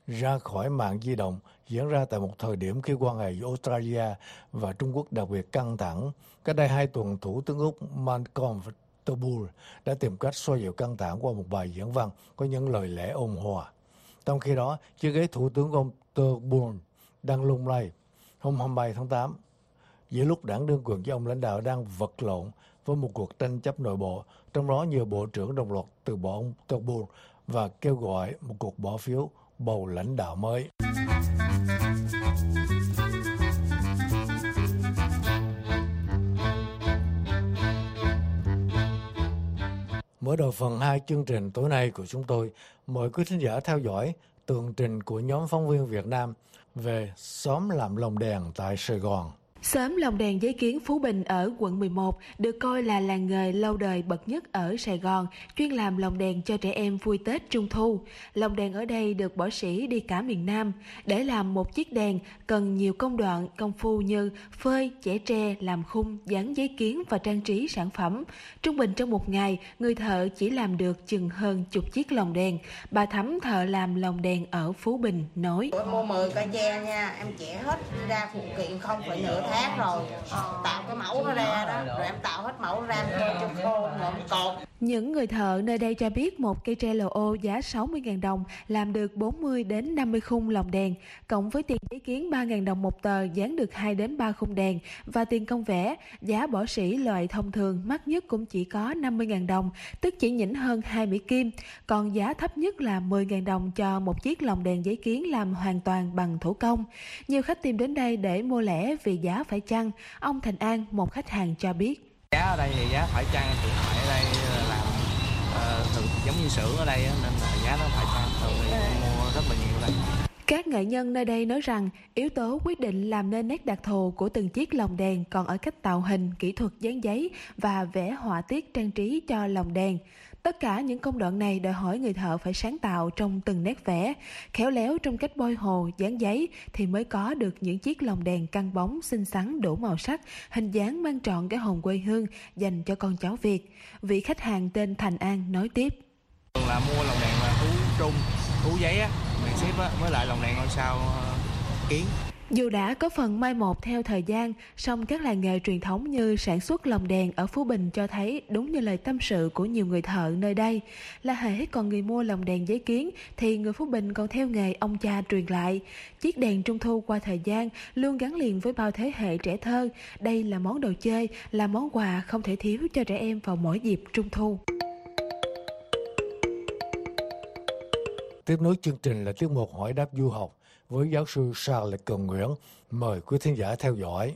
ra khỏi mạng di động diễn ra tại một thời điểm khi quan hệ giữa Australia và Trung Quốc đặc biệt căng thẳng. Cách đây 2 tuần, Thủ tướng Úc Malcolm Turnbull đã tìm cách xoa dịu căng thẳng qua một bài diễn văn có những lời lẽ ôn hòa. Trong khi đó, chiếc ghế Thủ tướng của ông Turnbull đang lung lay. Hôm 27 tháng 8, giữa lúc đảng đương quyền với ông lãnh đạo đang vật lộn với một cuộc tranh chấp nội bộ, trong đó nhiều bộ trưởng đồng loạt từ bỏ ông Turnbull và kêu gọi một cuộc bỏ phiếu bầu lãnh đạo mới. Mở đầu phần 2 chương trình tối nay của chúng tôi, mời quý thính giả theo dõi tường trình của nhóm phóng viên Việt Nam về xóm làm lồng đèn tại Sài Gòn. Xóm lồng đèn giấy kiến Phú Bình ở quận 11 được coi là làng nghề lâu đời bậc nhất ở Sài Gòn, chuyên làm lồng đèn cho trẻ em vui Tết Trung Thu. Lồng đèn ở đây được bỏ sỉ đi cả miền Nam. Để làm một chiếc đèn cần nhiều công đoạn, công phu như phơi, chẻ tre, làm khung, dán giấy kiến và trang trí sản phẩm. Trung bình trong một ngày, người thợ chỉ làm được chừng hơn chục chiếc lồng đèn. Bà Thắm, thợ làm lồng đèn ở Phú Bình, nói: Em mua 10 cây tre nha, em chẻ hết ra phụ kiện không phải nửa tháng rồi, tạo cái mẫu nó ra đó, rồi em tạo hết mẫu ra cho khô, ngộm cột. Những người thợ nơi đây cho biết một cây tre lồ ô giá 60.000 đồng làm được 40 đến 50 khung lồng đèn, cộng với tiền giấy kiến 3.000 đồng một tờ dán được 2 đến 3 khung đèn và tiền công vẽ. Giá bỏ sỉ loại thông thường mắc nhất cũng chỉ có 50.000 đồng, tức chỉ nhỉnh hơn 2 Mỹ Kim. Còn giá thấp nhất là 10.000 đồng cho một chiếc lồng đèn giấy kiến làm hoàn toàn bằng thủ công. Nhiều khách tìm đến đây để mua lẻ vì giá phải chăng. Ông Thành An, một khách hàng cho biết. Giá ở đây thì giá phải chăng, hiện tại ở đây làm thường giống như xưởng ở đây nên là giá nó phải chăng, thường thì mua rất là nhiều ở đây. Các nghệ nhân nơi đây nói rằng yếu tố quyết định làm nên nét đặc thù của từng chiếc lồng đèn còn ở cách tạo hình, kỹ thuật dán giấy và vẽ họa tiết trang trí cho lồng đèn. Tất cả những công đoạn này đòi hỏi người thợ phải sáng tạo trong từng nét vẽ, khéo léo trong cách bôi hồ, dán giấy thì mới có được những chiếc lồng đèn căng bóng, xinh xắn, đủ màu sắc, hình dáng mang trọn cái hồn quê hương dành cho con cháu Việt. Vị khách hàng tên Thành An nói tiếp. Thường là mua lồng đèn là thú trung, thú giấy á, đèn xếp á, với lại lồng đèn ngôi sao kiến. Dù đã có phần mai một theo thời gian, song các làng nghề truyền thống như sản xuất lồng đèn ở Phú Bình cho thấy đúng như lời tâm sự của nhiều người thợ nơi đây là hễ còn người mua lồng đèn giấy kiến thì người Phú Bình còn theo nghề ông cha truyền lại. Chiếc đèn Trung Thu qua thời gian luôn gắn liền với bao thế hệ trẻ thơ. Đây là món đồ chơi, là món quà không thể thiếu cho trẻ em vào mỗi dịp Trung Thu. Tiếp nối chương trình là tiết mục hỏi đáp du học với giáo sư Charles Cường Nguyễn. Mời quý thính giả theo dõi.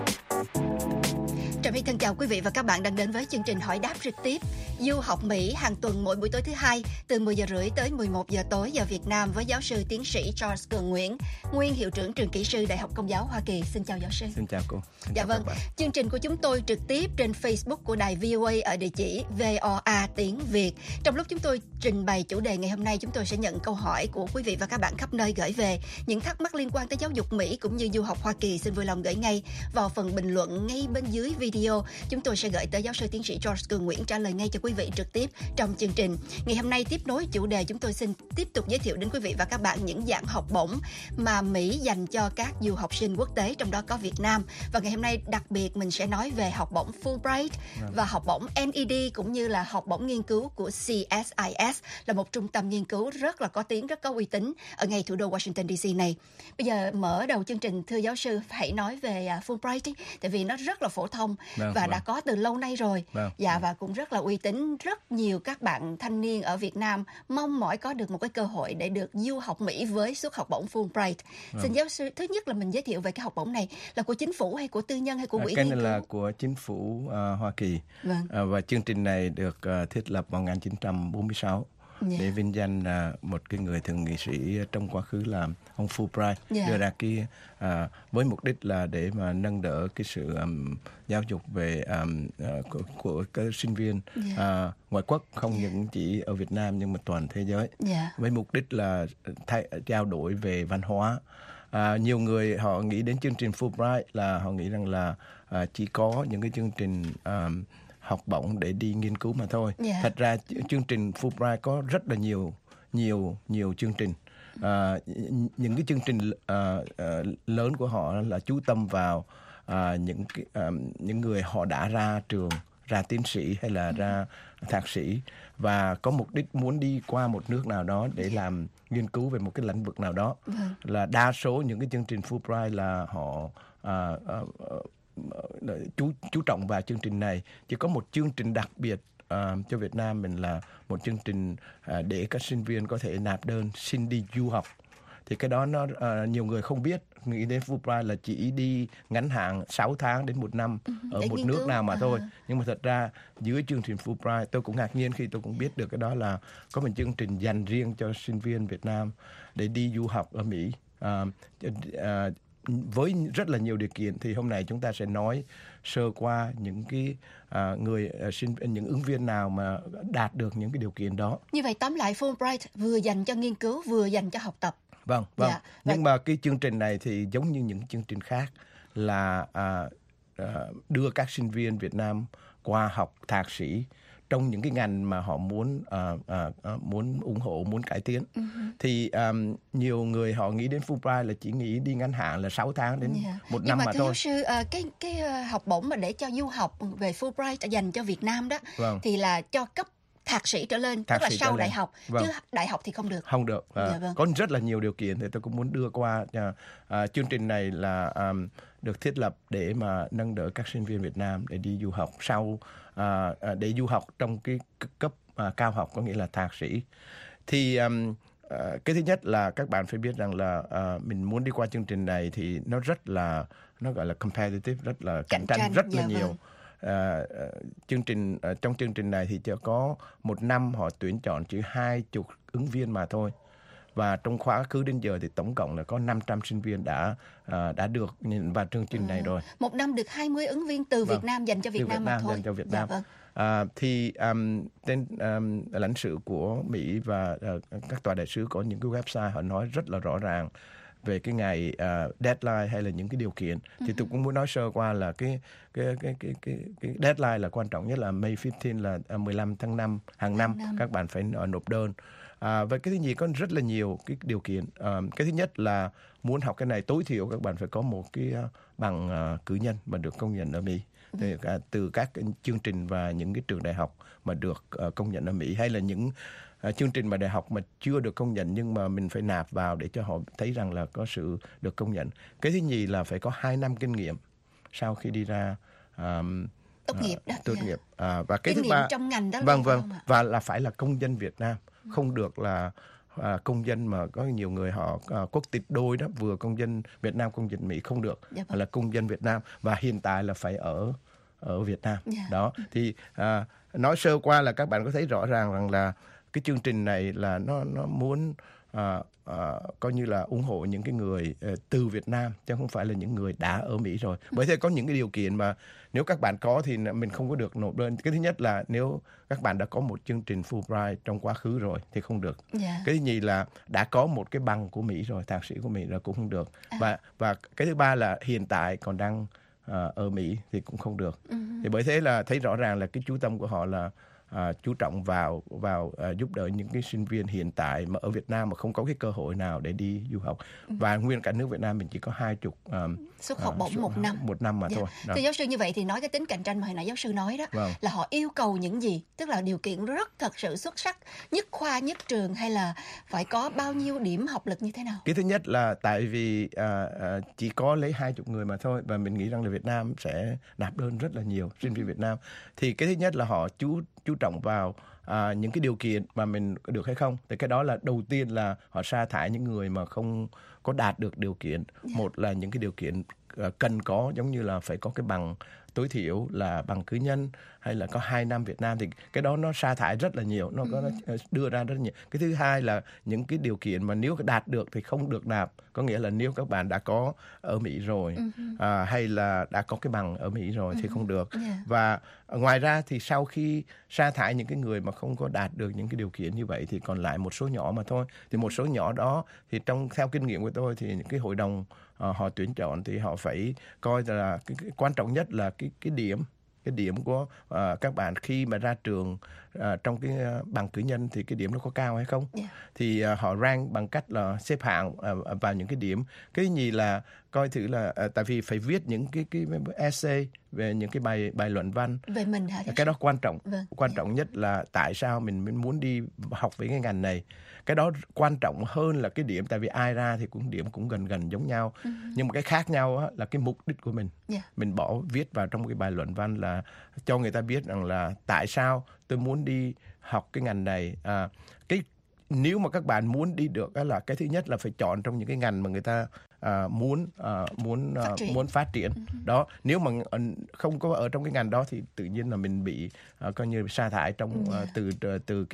Trà My thân chào quý vị và các bạn đang đến với chương trình hỏi đáp trực tiếp du học Mỹ hàng tuần mỗi buổi tối thứ hai từ 10 giờ rưỡi tới 11 giờ tối giờ Việt Nam với giáo sư tiến sĩ Charles Cường Nguyễn, nguyên hiệu trưởng trường kỹ sư Đại học Công giáo Hoa Kỳ. Xin chào giáo sư. Xin chào cô. Dạ vâng. Chương trình của chúng tôi trực tiếp trên Facebook của đài VOA ở địa chỉ VOA tiếng Việt. Trong lúc chúng tôi trình bày chủ đề ngày hôm nay, chúng tôi sẽ nhận câu hỏi của quý vị và các bạn khắp nơi gửi về. Những thắc mắc liên quan tới giáo dục Mỹ cũng như du học Hoa Kỳ xin vui lòng gửi ngay vào phần bình luận ngay bên dưới video. Chúng tôi sẽ gửi tới giáo sư tiến sĩ Charles Cường Nguyễn trả lời ngay cho quý vị trực tiếp trong chương trình. Ngày hôm nay tiếp nối chủ đề, chúng tôi xin tiếp tục giới thiệu đến quý vị và các bạn những dạng học bổng mà Mỹ dành cho các du học sinh quốc tế, trong đó có Việt Nam. Và ngày hôm nay đặc biệt mình sẽ nói về học bổng Fulbright và học bổng NED cũng như là học bổng nghiên cứu của CSIS, là một trung tâm nghiên cứu rất là có tiếng, rất có uy tín ở ngay thủ đô Washington DC này. Bây giờ mở đầu chương trình, thưa giáo sư, hãy nói về Fulbright đi, tại vì nó rất là phổ thông và đã có từ lâu nay rồi. Và cũng rất là uy tín. Rất nhiều các bạn thanh niên ở Việt Nam mong mỏi có được một cái cơ hội để được du học Mỹ với suất học bổng Fulbright. Xin giáo sư, thứ nhất là mình giới thiệu về cái học bổng này là của chính phủ hay của tư nhân hay của quỹ nghiên cứu? Cái này là của chính phủ Hoa Kỳ. Và chương trình này được thiết lập vào 1946. Để vinh danh một cái người thượng nghị sĩ trong quá khứ là ông Fulbright đưa ra cái với mục đích là để mà nâng đỡ cái sự giáo dục về của các sinh viên ngoại quốc, không những chỉ ở Việt Nam nhưng mà toàn thế giới, với mục đích là trao đổi về văn hóa. Nhiều người họ nghĩ đến chương trình Fulbright là họ nghĩ rằng là chỉ có những cái chương trình học bổng để đi nghiên cứu mà thôi. Thật ra chương trình Fulbright có rất là nhiều chương trình. những cái chương trình lớn của họ là chú tâm vào những người họ đã ra trường, ra tiến sĩ hay là ra thạc sĩ và có mục đích muốn đi qua một nước nào đó để làm nghiên cứu về một cái lĩnh vực nào đó. Là đa số những cái chương trình Fulbright là họ chú trọng vào chương trình này. Chỉ có một chương trình đặc biệt cho Việt Nam mình là một chương trình để các sinh viên có thể nạp đơn xin đi du học. Thì cái đó nó nhiều người không biết, nghĩ đến Fulbright là chỉ đi ngắn hạn 6 tháng đến 1 năm ở một nước nào mà thôi. Nhưng mà thật ra dưới chương trình Fulbright, tôi cũng ngạc nhiên khi tôi cũng biết được cái đó là có một chương trình dành riêng cho sinh viên Việt Nam để đi du học ở Mỹ. Với rất là nhiều điều kiện thì hôm nay chúng ta sẽ nói sơ qua những cái những ứng viên nào mà đạt được những cái điều kiện đó. Như vậy tóm lại Fulbright vừa dành cho nghiên cứu vừa dành cho học tập. Vâng. Dạ. Nhưng mà cái chương trình này thì giống như những chương trình khác là đưa các sinh viên Việt Nam qua học thạc sĩ trong những cái ngành mà họ muốn ủng hộ, muốn cải tiến. Thì nhiều người họ nghĩ đến Fulbright là chỉ nghĩ đi ngắn hạn là 6 tháng đến 1 năm mà thôi. Nhưng mà thưa giáo sư, cái học bổng mà để cho du học về Fulbright dành cho Việt Nam đó, thì là cho cấp thạc sĩ trở lên, tức là sau đại học, chứ đại học thì không được. Không được. Có rất là nhiều điều kiện thì tôi cũng muốn đưa qua. Chương trình này là được thiết lập để mà nâng đỡ các sinh viên Việt Nam để đi du học sau, để du học trong cái cấp cao học, có nghĩa là thạc sĩ. Thì cái thứ nhất là các bạn phải biết rằng là mình muốn đi qua chương trình này thì nó gọi là competitive, rất là cạnh tranh rất là nhiều. Trong chương trình này thì chỉ có 1 năm họ tuyển chọn chỉ 20 ứng viên mà thôi. Và trong quá khứ đến giờ thì tổng cộng là có 500 sinh viên đã được nhìn vào chương trình này rồi. 1 năm được 20 ứng viên từ Việt Nam dành cho Việt Nam mà thôi. Dành cho Việt Nam. Thì tên lãnh sự của Mỹ và các tòa đại sứ có những cái website họ nói rất là rõ ràng về cái ngày deadline hay là những cái điều kiện. Thì tôi cũng muốn nói sơ qua là cái deadline là quan trọng nhất là May 15 là 15 tháng 5 hàng năm các bạn phải nộp đơn. Và cái thứ nhì có rất là nhiều cái điều kiện. Cái thứ nhất là muốn học cái này tối thiểu các bạn phải có một cái bằng cử nhân mà được công nhận ở Mỹ. Từ các cái chương trình và những cái trường đại học mà được công nhận ở Mỹ, hay là những chương trình mà đại học mà chưa được công nhận nhưng mà mình phải nạp vào để cho họ thấy rằng là có sự được công nhận. Cái thứ nhì là phải có 2 năm kinh nghiệm sau khi đi ra tốt nghiệp đó. Tốt nghiệp. Và cái thứ ba trong ngành đó. Và là phải là công dân Việt Nam, không được là công dân mà có nhiều người họ quốc tịch đôi đó, vừa công dân Việt Nam công dân Mỹ không được, là công dân Việt Nam và hiện tại là phải ở Việt Nam. Đó thì nói sơ qua là các bạn có thấy rõ ràng rằng là cái chương trình này là nó muốn coi như là ủng hộ những cái người từ Việt Nam chứ không phải là những người đã ở Mỹ rồi. Bởi thế có những cái điều kiện mà nếu các bạn có thì mình không có được nộp đơn. Cái thứ nhất là nếu các bạn đã có một chương trình Fulbright trong quá khứ rồi thì không được. Cái thứ nhì là đã có một cái bằng của Mỹ rồi, thạc sĩ của Mỹ là cũng không được. Và cái thứ ba là hiện tại còn đang ở Mỹ thì cũng không được. Thì bởi thế là thấy rõ ràng là cái chú tâm của họ là chú trọng vào giúp đỡ những cái sinh viên hiện tại mà ở Việt Nam mà không có cái cơ hội nào để đi du học. Và nguyên cả nước Việt Nam mình chỉ có 20 suất học bổng 1 năm mà thôi. Thưa giáo sư, như vậy thì nói cái tính cạnh tranh mà hồi nãy giáo sư nói đó, là họ yêu cầu những gì? Tức là điều kiện rất thật sự xuất sắc, nhất khoa nhất trường, hay là phải có bao nhiêu điểm học lực như thế nào? Cái thứ nhất là tại vì chỉ có lấy 20 người mà thôi, và mình nghĩ rằng là Việt Nam sẽ nạp đơn rất là nhiều sinh viên Việt Nam. Thì cái thứ nhất là họ chú trọng vào những cái điều kiện mà mình được hay không. Thì cái đó là đầu tiên là họ sa thải những người mà không có đạt được điều kiện. Một là những cái điều kiện cần có, giống như là phải có cái bằng tối thiểu là bằng cử nhân hay là có 2 năm Việt Nam, thì cái đó nó sa thải rất là nhiều, nó đưa ra rất nhiều. Cái thứ hai là những cái điều kiện mà nếu đạt được thì không được nạp, có nghĩa là nếu các bạn đã có ở Mỹ rồi hay là đã có cái bằng ở Mỹ rồi thì không được. Và ngoài ra thì sau khi sa thải những cái người mà không có đạt được những cái điều kiện như vậy thì còn lại một số nhỏ mà thôi. Thì một số nhỏ đó thì theo kinh nghiệm của tôi thì cái hội đồng họ tuyển chọn thì họ phải coi là cái quan trọng nhất là cái điểm cái điểm của các bạn khi mà ra trường trong cái bằng cử nhân thì cái điểm nó có cao hay không. Thì họ rank bằng cách là xếp hạng vào những cái điểm. Cái gì là coi thử là tại vì phải viết những cái essay về những cái bài luận văn về mình hả? Cái đó quan trọng. Quan trọng nhất là tại sao mình muốn đi học về cái ngành này. Cái đó quan trọng hơn là cái điểm, tại vì ai ra thì điểm cũng gần giống nhau. Nhưng mà cái khác nhau á, là cái mục đích của mình. Mình viết vào trong một cái bài luận văn là cho người ta biết rằng là tại sao tôi muốn đi học cái ngành này. Nếu mà các bạn muốn đi được là cái thứ nhất là phải chọn trong những cái ngành mà người ta muốn phát triển. Đó, nếu mà không có ở trong cái ngành đó thì tự nhiên là mình bị coi như sa thải trong từ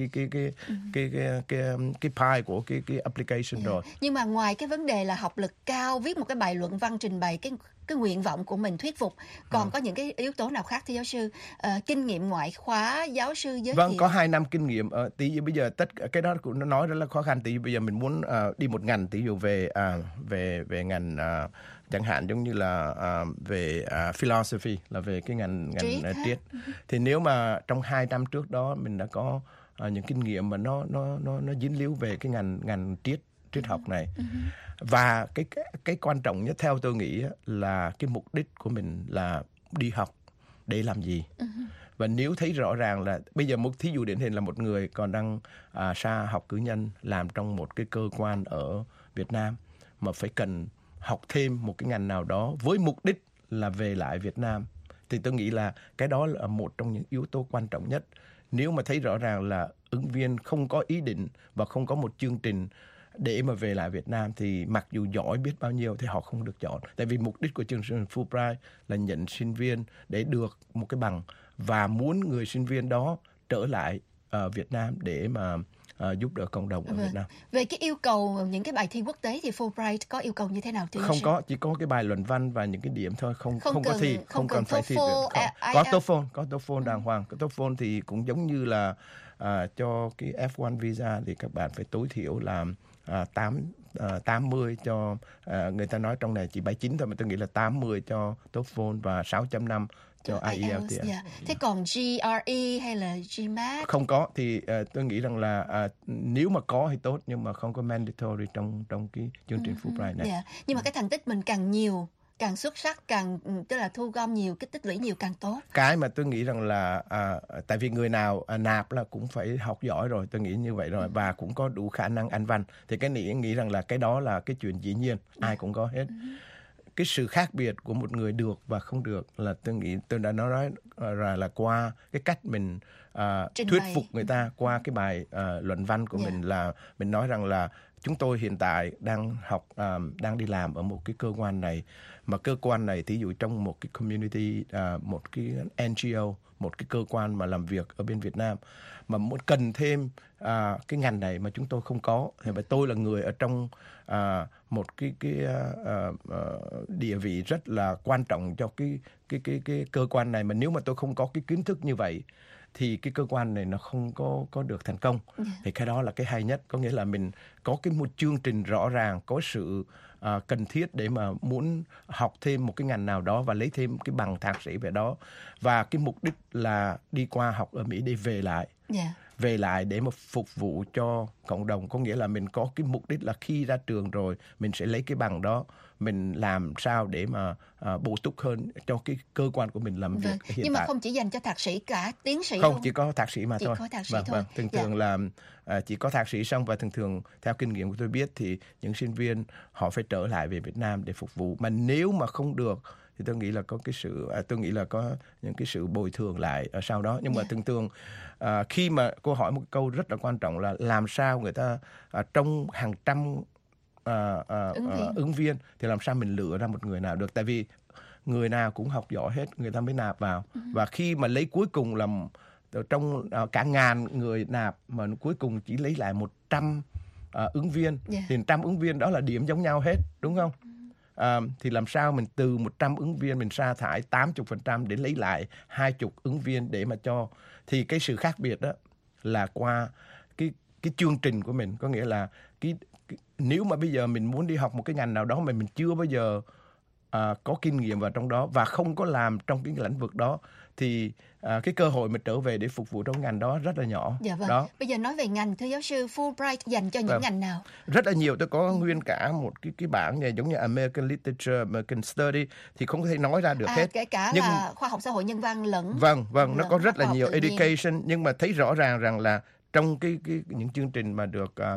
cái pie của cái application rồi. Nhưng mà ngoài cái vấn đề là học lực cao, viết một cái bài luận văn trình bày cái nguyện vọng của mình thuyết phục, còn có những cái yếu tố nào khác thưa giáo sư? Kinh nghiệm ngoại khóa, giáo sư giới thiệu. Có 2 năm kinh nghiệm. Tí dụ bây giờ tất cái đó cũng nó nói rất là khó khăn. Tí dụ bây giờ mình muốn đi một ngành, tí dụ về ngành chẳng hạn giống như là về philosophy, là về cái ngành triết. Thì nếu mà trong 2 năm trước đó mình đã có những kinh nghiệm mà nó dính líu về cái ngành triết học này. Và cái quan trọng nhất theo tôi nghĩ là cái mục đích của mình là đi học để làm gì. Và nếu thấy rõ ràng là bây giờ một thí dụ điển hình là một người còn đang xa học cử nhân làm trong một cái cơ quan ở Việt Nam mà phải cần học thêm một cái ngành nào đó với mục đích là về lại Việt Nam, thì tôi nghĩ là cái đó là một trong những yếu tố quan trọng nhất. Nếu mà thấy rõ ràng là ứng viên không có ý định và không có một chương trình để mà về lại Việt Nam thì mặc dù giỏi biết bao nhiêu thì họ không được chọn. Tại vì mục đích của chương trình Fulbright là nhận sinh viên để được một cái bằng và muốn người sinh viên đó trở lại Việt Nam để mà giúp đỡ cộng đồng ở Việt Nam. Về cái yêu cầu những cái bài thi quốc tế thì Fulbright có yêu cầu như thế nào thưa Không có, chỉ có cái bài luận văn và những cái điểm thôi, không có thi, không cần phải thi. Có TOEFL đàng hoàng. Cái TOEFL thì cũng giống như là cho cái F1 visa thì các bạn phải tối thiểu là 80 cho người ta nói trong này chỉ 79 thôi, mà tôi nghĩ là 80 cho TOEFL và 6.5 cho IELTS. Thế còn GRE hay là GMAT? Không có, thì tôi nghĩ rằng là nếu mà có thì tốt, nhưng mà không có mandatory trong cái chương trình Fulbright này. Nhưng mà cái thành tích mình càng nhiều, càng xuất sắc, càng tức là thu gom nhiều, cái tích lũy nhiều càng tốt. Cái mà tôi nghĩ rằng là tại vì người nào nạp là cũng phải học giỏi rồi, tôi nghĩ như vậy rồi, và cũng có đủ khả năng Anh văn. Thì cái này nghĩ rằng là cái đó là cái chuyện dĩ nhiên, ai cũng có hết. Cái sự khác biệt của một người được và không được là tôi nghĩ tôi đã nói là qua cái cách mình thuyết phục người ta qua cái bài luận văn của mình, là mình nói rằng là chúng tôi hiện tại đang đi làm ở một cái cơ quan này, mà cơ quan này thí dụ trong một cái community, một cái NGO, một cái cơ quan mà làm việc ở bên Việt Nam mà muốn cần thêm cái ngành này mà chúng tôi không có, thì tôi là người ở trong một cái địa vị rất là quan trọng cho cái cơ quan này, mà nếu mà tôi không có cái kiến thức như vậy thì cái cơ quan này nó không có được thành công. Thì cái đó là cái hay nhất, có nghĩa là mình có một chương trình rõ ràng, có sự cần thiết để mà muốn học thêm một cái ngành nào đó và lấy thêm cái bằng thạc sĩ về đó, và cái mục đích là đi qua học ở Mỹ để về lại để mà phục vụ cho cộng đồng. Có nghĩa là mình có cái mục đích là khi ra trường rồi mình sẽ lấy cái bằng đó, mình làm sao để mà bổ túc hơn cho cái cơ quan của mình làm việc hiện tại. Nhưng mà không chỉ dành cho thạc sĩ, cả tiến sĩ không, luôn. chỉ có thạc sĩ mà thôi. Có thạc sĩ thôi. Thường là chỉ có thạc sĩ xong, và thường theo kinh nghiệm của tôi biết thì những sinh viên họ phải trở lại về Việt Nam để phục vụ. Mà nếu mà không được thì tôi nghĩ là có cái sự có những cái sự bồi thường lại ở sau đó. Nhưng mà thường khi mà cô hỏi một câu rất là quan trọng là làm sao người ta trong hàng trăm ứng viên thì làm sao mình lựa ra một người nào được, tại vì người nào cũng học giỏi hết, người ta mới nạp vào. Và khi mà lấy cuối cùng là trong cả ngàn người nạp mà cuối cùng chỉ lấy lại 100 ứng viên, thì 100 ứng viên đó là điểm giống nhau hết, đúng không? Thì làm sao mình từ 100 ứng viên mình sa thải 80% để lấy lại 20 ứng viên để mà cho. Thì cái sự khác biệt đó là qua cái chương trình của mình, có nghĩa là nếu mà bây giờ mình muốn đi học một cái ngành nào đó mà mình chưa bao giờ có kinh nghiệm vào trong đó và không có làm trong cái lĩnh vực đó, thì cái cơ hội mà trở về để phục vụ trong ngành đó rất là nhỏ. Dạ vâng. Đó. Bây giờ nói về ngành, thưa giáo sư, Fulbright dành cho những ngành nào? Rất là nhiều. Tôi có nguyên cả một cái bảng này giống như American Literature, American Study thì không thể nói ra được hết. Kể cả nhưng là khoa học xã hội nhân văn lẫn. Vâng, nó có rất là nhiều education, nhưng mà thấy rõ ràng rằng là trong những chương trình mà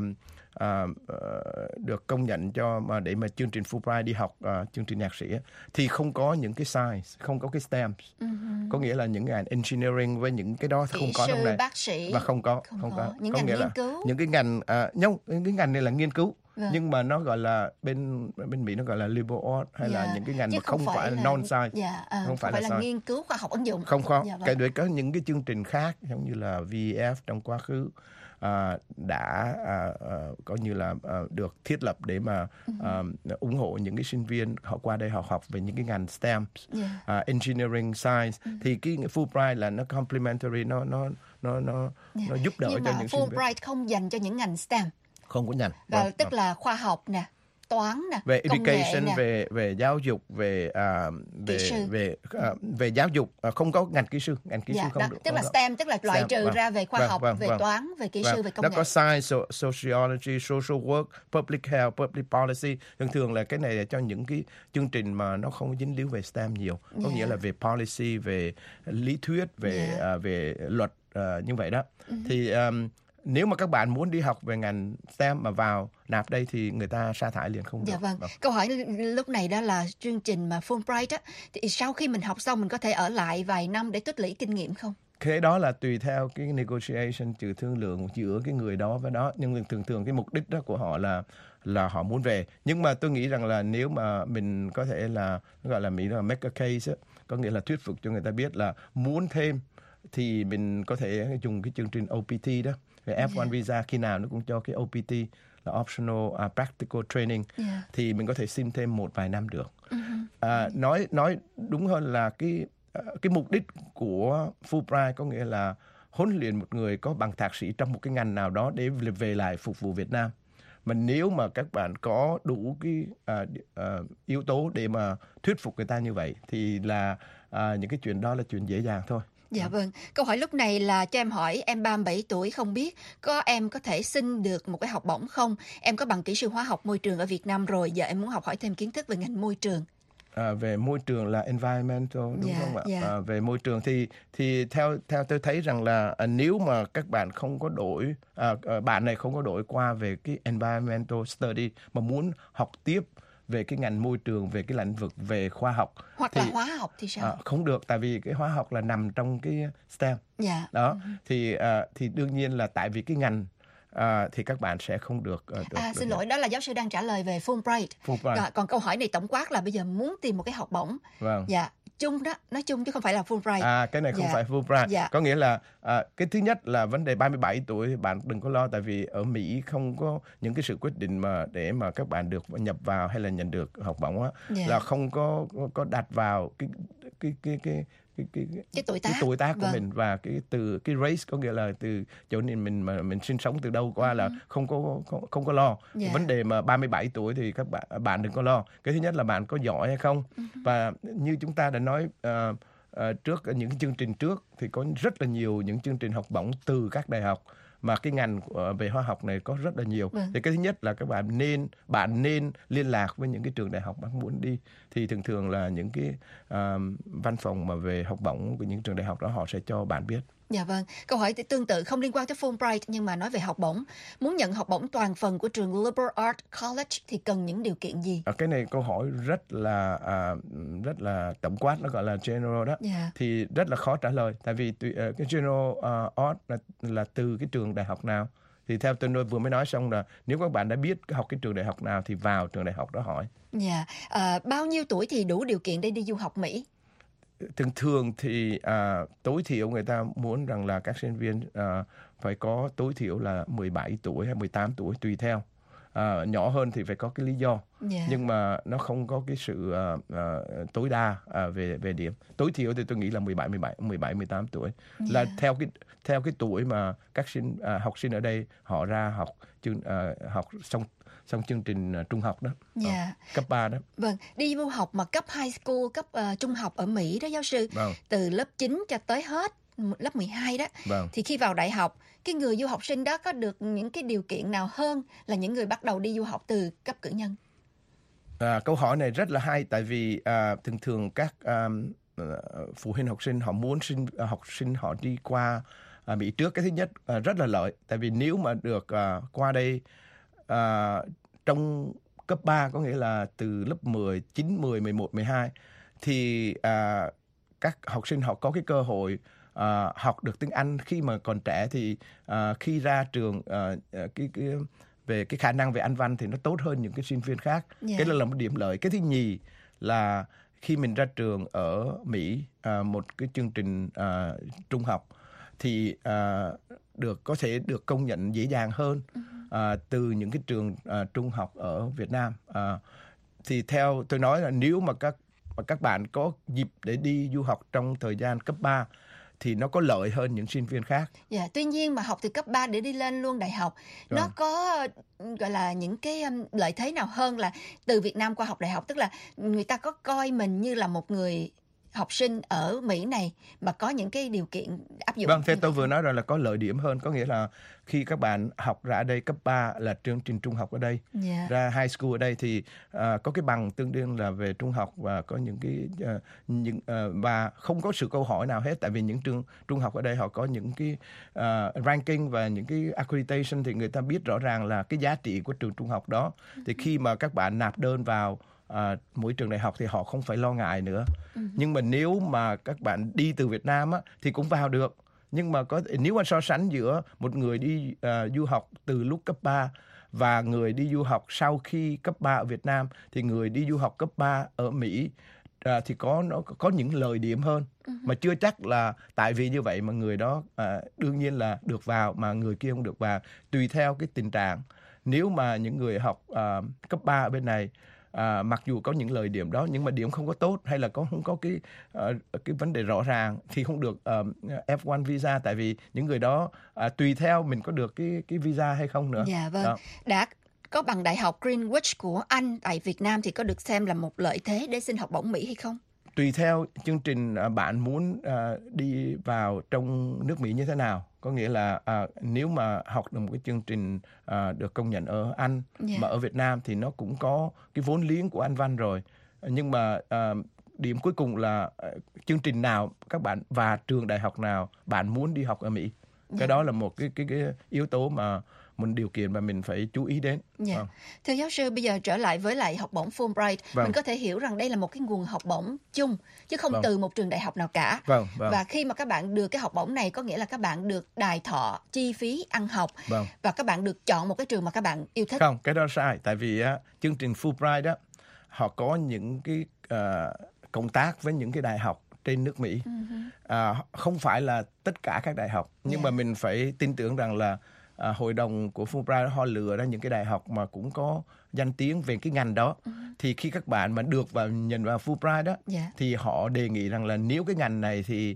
được công nhận để mà chương trình Fulbright đi học chương trình nhạc sĩ thì không có những cái science, không có cái STEM. Có nghĩa là những ngành engineering với những cái đó không có trong này. Bác sĩ. Và không có. Những có ngành nghĩa nghiên cứu. Những cái ngành những cái ngành này là nghiên cứu. Vâng. Nhưng mà nó gọi là bên Mỹ nó gọi là liberal arts hay là những cái ngành mà không phải là non science, không phải là nghiên cứu khoa học ứng dụng. Không có. Cái đấy có những cái chương trình khác giống như là VEF trong quá khứ đã coi như là được thiết lập để mà ủng hộ những cái sinh viên họ qua đây họ học về những cái ngành STEM, engineering, science. Thì cái Fulbright là nó complementary, nó giúp đỡ cho những sinh viên. Fulbright không dành cho những ngành STEM. Không có ngành. Tức là khoa học nè, toán nè, về công education, nghệ nè. về giáo dục, về giáo dục, không có ngành kỹ sư, không được. Tức là STEM, tức là loại trừ ra về khoa học, về toán, về kỹ sư, về công nghệ. Nó có science, sociology, social work, public health, public policy. Thường là cái này là cho những cái chương trình mà nó không dính líu về STEM nhiều. Có nghĩa là về policy, về lý thuyết, về luật như vậy đó. Thì nếu mà các bạn muốn đi học về ngành STEM mà vào nạp đây thì người ta sa thải liền không được. Dạ vâng. Câu hỏi lúc này đó là chương trình mà Fulbright á, thì sau khi mình học xong mình có thể ở lại vài năm để tích lũy kinh nghiệm không? Cái đó là tùy theo cái negotiation, trừ thương lượng giữa cái người đó với đó. Nhưng thường cái mục đích đó của họ là họ muốn về. Nhưng mà tôi nghĩ rằng là nếu mà mình có thể là gọi là Mỹ là make a case á, có nghĩa là thuyết phục cho người ta biết là muốn thêm thì mình có thể dùng cái chương trình OPT đó. Về F1 visa khi nào nó cũng cho cái OPT là optional practical training, thì mình có thể xin thêm một vài năm được. Nói đúng hơn là cái mục đích của Fulbright có nghĩa là huấn luyện một người có bằng thạc sĩ trong một cái ngành nào đó để về lại phục vụ Việt Nam. Mà nếu mà các bạn có đủ cái yếu tố để mà thuyết phục người ta như vậy thì là những cái chuyện đó là chuyện dễ dàng thôi. Dạ vâng. Câu hỏi lúc này là cho em hỏi, em 37 tuổi không biết em có thể xin được một cái học bổng không? Em có bằng kỹ sư hóa học môi trường ở Việt Nam rồi, giờ em muốn học hỏi thêm kiến thức về ngành môi trường. Về môi trường là environmental đúng không ạ? Về môi trường thì theo tôi thấy rằng là nếu mà các bạn không có đổi bạn này không có đổi qua về cái environmental study mà muốn học tiếp về cái ngành môi trường, về cái lĩnh vực về khoa học hoặc là hóa học thì sao? Không được, tại vì cái hóa học là nằm trong cái STEM. Đó thì đương nhiên là tại vì cái ngành thì các bạn sẽ không được. Xin lỗi, đó là giáo sư đang trả lời về Fulbright. Còn câu hỏi này tổng quát là bây giờ muốn tìm một cái học bổng. Vâng. Dạ. Chung đó, nói chung chứ không phải là Fulbright. Cái này không phải Fulbright. Có nghĩa là cái thứ nhất là vấn đề 37 tuổi thì bạn đừng có lo, tại vì ở Mỹ không có những cái sự quyết định mà để mà các bạn được nhập vào hay là nhận được học bổng á, là không có đặt vào cái tuổi tác của mình và từ cái race, có nghĩa là từ chỗ mình sinh sống từ đâu qua là không có lo. Vấn đề mà 37 tuổi thì các bạn đừng có lo. Cái thứ nhất là bạn có giỏi hay không. Và như chúng ta đã nói trước những cái chương trình trước thì có rất là nhiều những chương trình học bổng từ các đại học, mà cái ngành về hóa học này có rất là nhiều. Thì cái thứ nhất là các bạn nên liên lạc với những cái trường đại học bạn muốn đi. Thì thường là những cái văn phòng mà về học bổng của những trường đại học đó họ sẽ cho bạn biết. Dạ vâng. Câu hỏi tương tự không liên quan tới Fulbright nhưng mà nói về học bổng. Muốn nhận học bổng toàn phần của trường Liberal Arts College thì cần những điều kiện gì? Cái này câu hỏi rất là tổng quát, nó gọi là general đó. Thì rất là khó trả lời, tại vì cái general arts là từ cái trường đại học nào. Thì theo tôi vừa mới nói xong là nếu các bạn đã biết học cái trường đại học nào thì vào trường đại học đó hỏi. Bao nhiêu tuổi thì đủ điều kiện để đi du học Mỹ? Thường thì tối thiểu người ta muốn rằng là các sinh viên phải có tối thiểu là 17 tuổi hay 18 tuổi tùy theo. Nhỏ hơn thì phải có cái lý do. Nhưng mà nó không có cái sự tối đa về điểm. Tối thiểu thì tôi nghĩ là 17-18 tuổi. Là theo cái tuổi mà các học sinh ở đây họ ra học xong xong chương trình trung học đó, Dạ. cấp 3 đó. Vâng, đi du học mà cấp high school, cấp trung học ở Mỹ đó giáo sư, Vâng. từ lớp 9 cho tới hết lớp 12 đó, Vâng. thì khi vào đại học, cái người du học sinh đó có được những cái điều kiện nào hơn là những người bắt đầu đi du học từ cấp cử nhân? Câu hỏi này rất là hay, tại vì thường thường các phụ huynh học sinh họ muốn học sinh họ đi qua Mỹ trước. Cái thứ nhất rất là lợi, tại vì nếu mà được qua đây trong cấp 3, có nghĩa là từ lớp 10, 9, 10, 11, 12 thì các học sinh họ có cái cơ hội học được tiếng Anh khi mà còn trẻ, thì khi ra trường về cái khả năng về Anh văn thì nó tốt hơn những cái sinh viên khác. Yeah. Cái đó là một điểm lợi. Cái thứ nhì là khi mình ra trường ở Mỹ, một cái chương trình trung học thì có thể được công nhận dễ dàng hơn từ những cái trường trung học ở Việt Nam. Thì theo tôi nói là nếu mà các bạn có dịp để đi du học trong thời gian cấp 3 thì nó có lợi hơn những sinh viên khác. Dạ, tuy nhiên mà học từ cấp 3 để đi lên luôn đại học, nó có gọi là những cái lợi thế nào hơn là từ Việt Nam qua học đại học? Tức là người ta có coi mình như là một người học sinh ở Mỹ này mà có những cái điều kiện áp dụng. Vâng, thế tôi vừa nói rồi là có lợi điểm hơn, có nghĩa là khi các bạn học ra ở đây cấp 3 là chương trình trung học ở đây, ra high school ở đây thì có cái bằng tương đương là về trung học và có những cái và không có sự câu hỏi nào hết, tại vì những trường trung học ở đây họ có những cái ranking và những cái accreditation, thì người ta biết rõ ràng là cái giá trị của trường trung học đó. Thì khi mà các bạn nạp đơn vào mỗi trường đại học thì họ không phải lo ngại nữa. Nhưng mà nếu mà các bạn đi từ Việt Nam á, thì cũng vào được. Nhưng mà nếu mà so sánh giữa một người đi du học từ lúc cấp 3 và người đi du học sau khi cấp 3 ở Việt Nam, thì người đi du học cấp 3 ở Mỹ thì nó có những lợi điểm hơn. Mà chưa chắc là tại vì như vậy mà người đó đương nhiên là được vào mà người kia không được vào, tùy theo cái tình trạng. Nếu mà những người học cấp 3 ở bên này mặc dù có những lợi điểm đó nhưng mà điểm không có tốt, hay là không có cái vấn đề rõ ràng, thì không được F1 visa, tại vì những người đó tùy theo mình có được cái visa hay không nữa. Dạ vâng. Đó. Đã có bằng đại học Greenwich của Anh tại Việt Nam thì có được xem là một lợi thế để xin học bổng Mỹ hay không? Tùy theo chương trình bạn muốn đi vào trong nước Mỹ như thế nào. Có nghĩa là nếu mà học được một cái chương trình được công nhận ở Anh, mà ở Việt Nam thì nó cũng có cái vốn liếng của Anh văn rồi. Nhưng mà điểm cuối cùng là chương trình nào các bạn và trường đại học nào bạn muốn đi học ở Mỹ. Cái đó là một cái yếu tố mà một điều kiện mà mình phải chú ý đến. Thưa giáo sư, bây giờ trở lại với lại học bổng Fulbright, mình có thể hiểu rằng đây là một cái nguồn học bổng chung chứ không từ một trường đại học nào cả. Và khi mà các bạn được cái học bổng này có nghĩa là các bạn được đài thọ chi phí ăn học và các bạn được chọn một cái trường mà các bạn yêu thích. Không, cái đó sai, tại vì chương trình Fulbright đó họ có những cái công tác với những cái đại học trên nước Mỹ. Không phải là tất cả các đại học, nhưng mà mình phải tin tưởng rằng là hội đồng của Fulbright họ lựa ra những cái đại học mà cũng có danh tiếng về cái ngành đó. Thì khi các bạn mà được nhận vào Fulbright đó, thì họ đề nghị rằng là nếu cái ngành này thì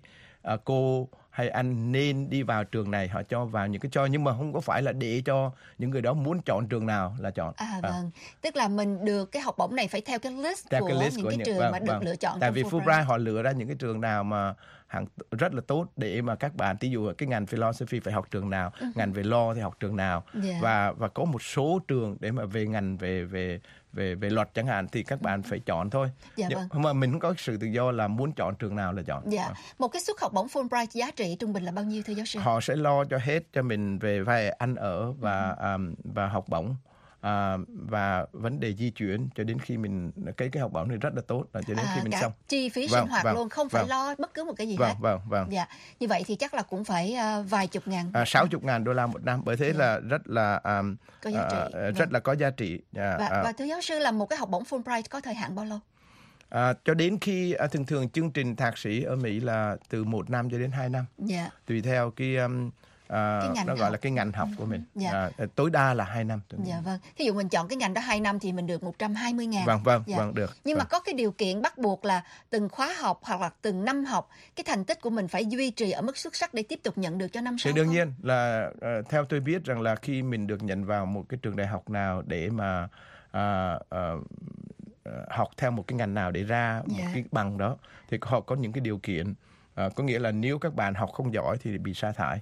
cô hay anh nên đi vào trường này, họ cho vào những cái nhưng mà không có phải là để cho những người đó muốn chọn trường nào là chọn. Vâng, tức là mình được cái học bổng này phải theo cái list của những cái trường mà được lựa chọn. Tại vì Fulbright họ lựa ra những cái trường nào mà rất là tốt để mà các bạn, ví dụ cái ngành philosophy phải học trường nào, ngành về law thì học trường nào, và có một số trường để mà về ngành về luật chẳng hạn thì các bạn phải chọn thôi. Mà mình không có sự tự do là muốn chọn trường nào là chọn. Một cái suất học bổng Fulbright giá trị trung bình là bao nhiêu thưa giáo sư? Họ sẽ lo cho hết cho mình về ăn ở và học bổng. Và vấn đề di chuyển cho đến khi mình cái học bổng này rất là tốt, cho đến khi mình xong chi phí sinh hoạt luôn, không phải lo bất cứ một cái gì hết. Dạ, như vậy thì chắc là cũng phải vài chục ngàn, 60.000 đô la một năm, bởi thế là rất là có giá trị. Rất là có giá trị. Và thưa giáo sư, là một cái học bổng Fulbright có thời hạn bao lâu? Cho đến khi thường chương trình thạc sĩ ở Mỹ là từ 1 năm cho đến 2 năm, tùy theo cái nó gọi là cái ngành học của mình. Tối đa là 2 năm. Dạ vâng. Thí dụ mình chọn cái ngành đó 2 năm thì mình được 120.000. Vâng, được. Nhưng mà có cái điều kiện bắt buộc là từng khóa học hoặc là từng năm học, cái thành tích của mình phải duy trì ở mức xuất sắc để tiếp tục nhận được cho năm sau. Thì đương nhiên là theo tôi biết rằng là khi mình được nhận vào một cái trường đại học nào để mà học theo một cái ngành nào để ra một cái bằng đó, thì họ có những cái điều kiện. Có nghĩa là nếu các bạn học không giỏi thì bị sa thải.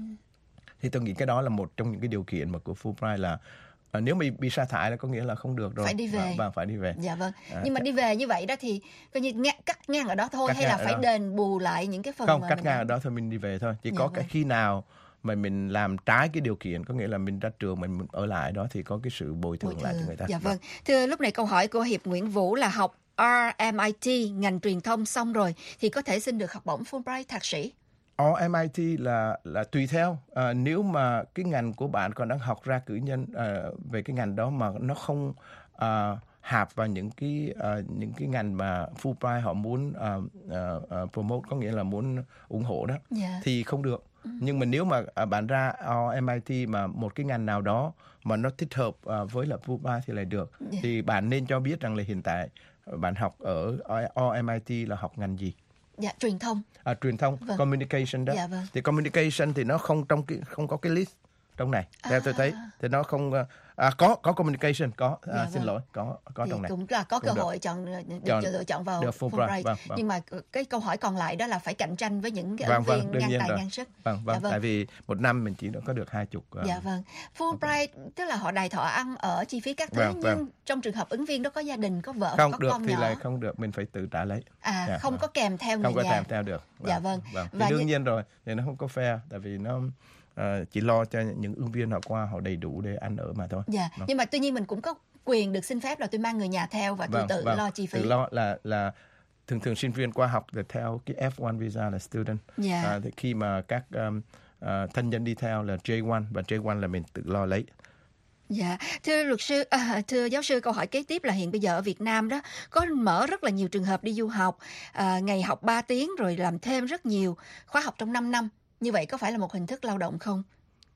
Thì tôi nghĩ cái đó là một trong những cái điều kiện mà của Fulbright là nếu mà bị sa thải là có nghĩa là không được rồi. Phải đi về. Vâng, phải đi về. Dạ vâng. Nhưng mà đi về như vậy đó thì coi như cắt ngang ở đó thôi, hay là phải đền bù lại những cái phần không, mà cắt ngang ở đó thôi, mình đi về thôi. Chỉ có cái khi nào mà mình làm trái cái điều kiện, có nghĩa là mình ra trường mình ở lại đó, thì có cái sự bồi thường lại cho người ta. Dạ vâng. Thưa, lúc này câu hỏi của Hiệp Nguyễn Vũ là học RMIT ngành truyền thông xong rồi thì có thể xin được học bổng Fulbright thạc sĩ. RMIT là tùy theo. Nếu mà cái ngành của bạn còn đang học ra cử nhân về cái ngành đó mà nó không hạp vào những cái ngành mà Fulbright họ muốn promote, có nghĩa là muốn ủng hộ đó, thì không được. Nhưng mà nếu mà bạn ra RMIT mà một cái ngành nào đó mà nó thích hợp với là Fulbright thì lại được. Thì bạn nên cho biết rằng là hiện tại bạn học ở RMIT là học ngành gì? Dạ, truyền thông. Truyền thông, communication đó. Dạ, vâng. Thì communication thì nó không có cái list trong này. Theo tôi thấy thì nó không có communication xin lỗi, có trong này. Cũng là có cơ hội được lựa chọn vào Fulbright. Vâng. Nhưng mà cái câu hỏi còn lại đó là phải cạnh tranh với những cái ứng viên ngang tài ngang sức. Vâng. Tại vì một năm mình chỉ có được 20. Dạ vâng. Fulbright tức là họ đài thọ ăn ở chi phí các thứ, nhưng trong trường hợp ứng viên đó có gia đình, có vợ, không có được con thì nhỏ. lại không được, mình phải tự trả lấy. Không có kèm theo người nhà. Không có kèm theo được. Dạ vâng. Thì đương nhiên rồi, thì nó không có fair, tại vì nó chỉ lo cho những ứng viên họ qua họ đầy đủ để ăn ở mà thôi. Dạ. Nhưng mà tuy nhiên mình cũng có quyền được xin phép là tôi mang người nhà theo và tôi tự lo chi phí. Tự lo là thường sinh viên qua học là theo cái F1 visa là student. Thì khi mà các thân nhân đi theo là J1, và J1 là mình tự lo lấy. Dạ, thưa luật sư, thưa giáo sư, câu hỏi kế tiếp là hiện bây giờ ở Việt Nam đó có mở rất là nhiều trường hợp đi du học, ngày học 3 tiếng rồi làm thêm rất nhiều khóa học trong 5 năm. Như vậy có phải là một hình thức lao động không?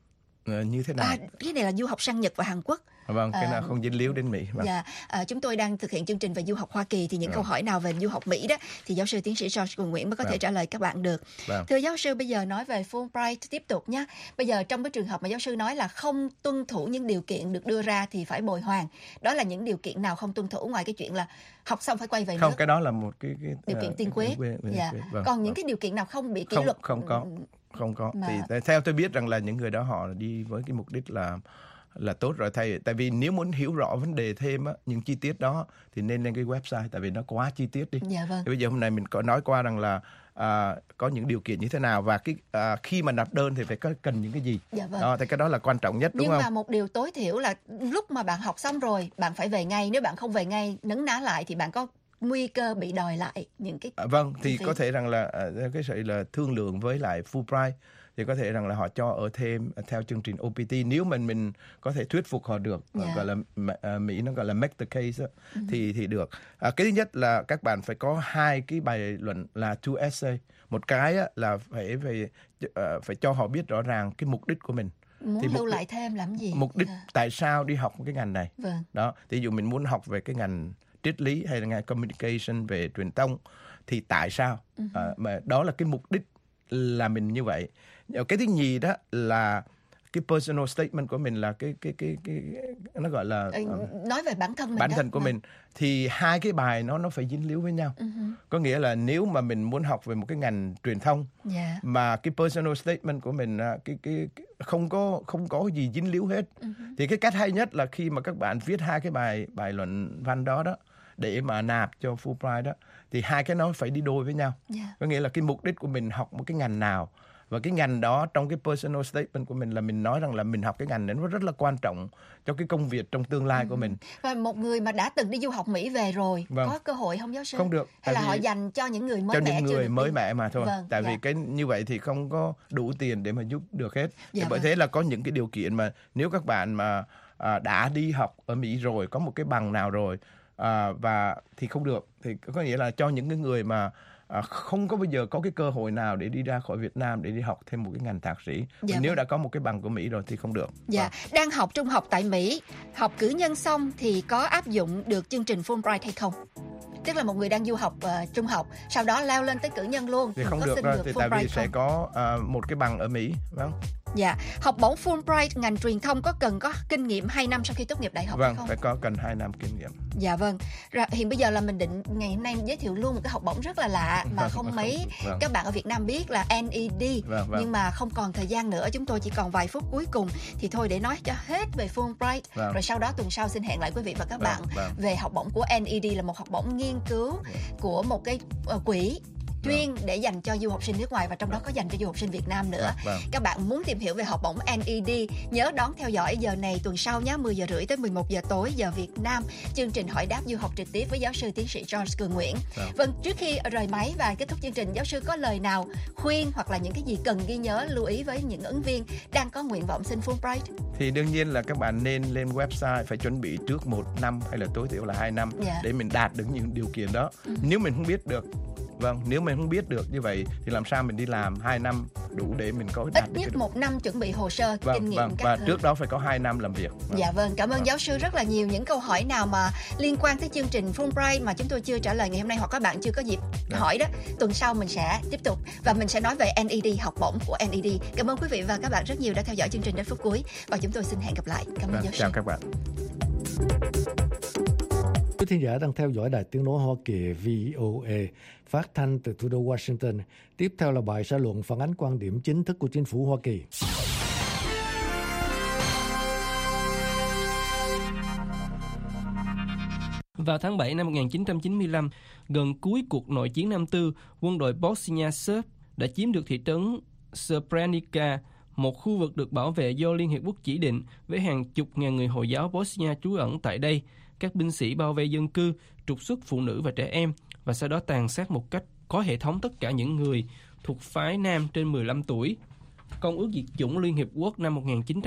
Như thế nào? Cái này là du học sang Nhật và Hàn Quốc. Vâng, cái nào không dính líu đến Mỹ. Dạ, chúng tôi đang thực hiện chương trình về du học Hoa Kỳ, thì những câu hỏi nào về du học Mỹ đó thì giáo sư tiến sĩ George Quỳnh Nguyễn mới có thể trả lời các bạn được. Thưa giáo sư, bây giờ nói về Fulbright tiếp tục nhé. Bây giờ trong cái trường hợp mà giáo sư nói là không tuân thủ những điều kiện được đưa ra thì phải bồi hoàn. Đó là những điều kiện nào không tuân thủ, ngoài cái chuyện là học xong phải quay về nước? Không, cái đó là một cái điều kiện tiên quyết. Còn những cái điều kiện nào không bị kỷ luật? Không có. Thì theo tôi biết rằng là những người đó họ đi với cái mục đích là tốt rồi. Tại vì nếu muốn hiểu rõ vấn đề thêm á, những chi tiết đó thì nên lên cái website, tại vì nó quá chi tiết đi. Dạ vâng. Thì bây giờ hôm nay mình có nói qua rằng là có những điều kiện như thế nào, và cái khi mà nộp đơn thì phải cần những cái gì. Dạ vâng. Thì cái đó là quan trọng nhất, đúng không? Nhưng mà một điều tối thiểu là lúc mà bạn học xong rồi bạn phải về ngay. Nếu bạn không về ngay, nấn ná lại thì bạn có nguy cơ bị đòi lại những cái vâng, thì có thể rằng là cái sự là thương lượng với lại Fulbright thì có thể rằng là họ cho ở thêm theo chương trình OPT, nếu mình có thể thuyết phục họ được, gọi là Mỹ nó gọi là make the case thì được. Cái thứ nhất là các bạn phải có 2 cái bài luận là 2 essay. Một cái là phải cho họ biết rõ ràng cái mục đích của mình. Muốn thì lưu lại thêm làm gì? Mục đích tại sao đi học cái ngành này. Vâng. Đó, ví dụ mình muốn học về cái ngành triết lý hay là ngành communication về truyền thông thì tại sao? Mà đó là cái mục đích là mình như vậy. Cái thứ nhì đó là cái personal statement của mình, là cái nó gọi là nói về bản thân của mình. Thì 2 cái bài nó phải dính líu với nhau. Có nghĩa là nếu mà mình muốn học về một cái ngành truyền thông mà cái personal statement của mình cái không có gì dính líu hết, thì cái cách hay nhất là khi mà các bạn viết 2 cái bài luận văn đó để mà nạp cho Fulbright đó, thì 2 cái nó phải đi đôi với nhau. Có nghĩa là cái mục đích của mình học một cái ngành nào, và cái ngành đó trong cái personal statement của mình là mình nói rằng là mình học cái ngành này nó rất là quan trọng cho cái công việc trong tương lai của mình. Và một người mà đã từng đi du học Mỹ về rồi, có cơ hội không giáo sư? Không được. Hay là họ dành cho những người mới mẻ? Cho những người mới mẻ mà thôi. Tại vì cái như vậy thì không có đủ tiền để mà giúp được hết. Bởi thế là có những cái điều kiện mà nếu các bạn mà đã đi học ở Mỹ rồi, có một cái bằng nào rồi, và thì không được, thì có nghĩa là cho những cái người mà không có bao giờ có cái cơ hội nào để đi ra khỏi Việt Nam để đi học thêm một cái ngành thạc sĩ. Nếu đã có một cái bằng của Mỹ rồi thì không được. Dạ, đang học trung học tại Mỹ, học cử nhân xong thì có áp dụng được chương trình Fulbright hay không? Tức là một người đang du học trung học, sau đó leo lên tới cử nhân luôn. Thì không được rồi, thì tại vì sẽ có một cái bằng ở Mỹ, vâng. Dạ, học bổng Fulbright ngành truyền thông có cần có kinh nghiệm 2 năm sau khi tốt nghiệp đại học vâng, không? Phải có cần 2 năm kinh nghiệm. Dạ vâng. Hiện bây giờ là mình định ngày hôm nay giới thiệu luôn một cái học bổng rất là lạ mà không mấy các bạn ở Việt Nam biết là NED. Nhưng mà không còn thời gian nữa, chúng tôi chỉ còn vài phút cuối cùng thì thôi để nói cho hết về Fulbright. Rồi sau đó tuần sau xin hẹn lại quý vị và các bạn về học bổng của NED, là một học bổng nghiên cứu của một cái quỹ chuyên để dành cho du học sinh nước ngoài, và trong đó có dành cho du học sinh Việt Nam nữa. Các bạn muốn tìm hiểu về học bổng NED, nhớ đón theo dõi giờ này tuần sau nhé, 10 giờ rưỡi tới 11 giờ tối giờ Việt Nam, chương trình hỏi đáp du học trực tiếp với giáo sư tiến sĩ George Cường Nguyễn. Vâng, trước khi rời máy và kết thúc chương trình, giáo sư có lời nào khuyên hoặc là những cái gì cần ghi nhớ lưu ý với những ứng viên đang có nguyện vọng xin Fulbright? Thì đương nhiên là các bạn nên lên website, phải chuẩn bị trước 1 năm hay là tối thiểu là 2 năm để mình đạt được những điều kiện đó. Nếu mình không biết được nếu mình không biết được như vậy thì làm sao mình đi làm 2 năm đủ để mình có đạt ít nhất 1 năm chuẩn bị hồ sơ, kinh nghiệm các và thứ. trước đó phải có 2 năm làm việc. Dạ vâng, cảm ơn giáo sư rất là nhiều. Những câu hỏi nào mà liên quan tới chương trình Fulbright mà chúng tôi chưa trả lời ngày hôm nay hoặc các bạn chưa có dịp hỏi đó, tuần sau mình sẽ tiếp tục và mình sẽ nói về NED, học bổng của NED. Cảm ơn quý vị và các bạn rất nhiều đã theo dõi chương trình đến phút cuối và chúng tôi xin hẹn gặp lại. Cảm ơn giáo sư. Chào các bạn. Quý thính giả đang theo dõi Đài Tiếng nói Hoa Kỳ VOA phát thanh từ thủ đô Washington. Tiếp theo là bài xã luận phản ánh quan điểm chính thức của chính phủ Hoa Kỳ. Vào tháng 7 năm 1995, gần cuối cuộc nội chiến Năm Tư, quân đội Bosnia Serb đã chiếm được thị trấn Srebrenica, một khu vực được bảo vệ do Liên Hiệp Quốc chỉ định với hàng chục ngàn người Hồi giáo Bosnia trú ẩn tại đây. Các binh sĩ bao vây dân cư, trục xuất phụ nữ và trẻ em và sau đó tàn sát một cách có hệ thống tất cả những người thuộc phái nam trên 15 tuổi. Công ước Diệt chủng Liên Hiệp Quốc năm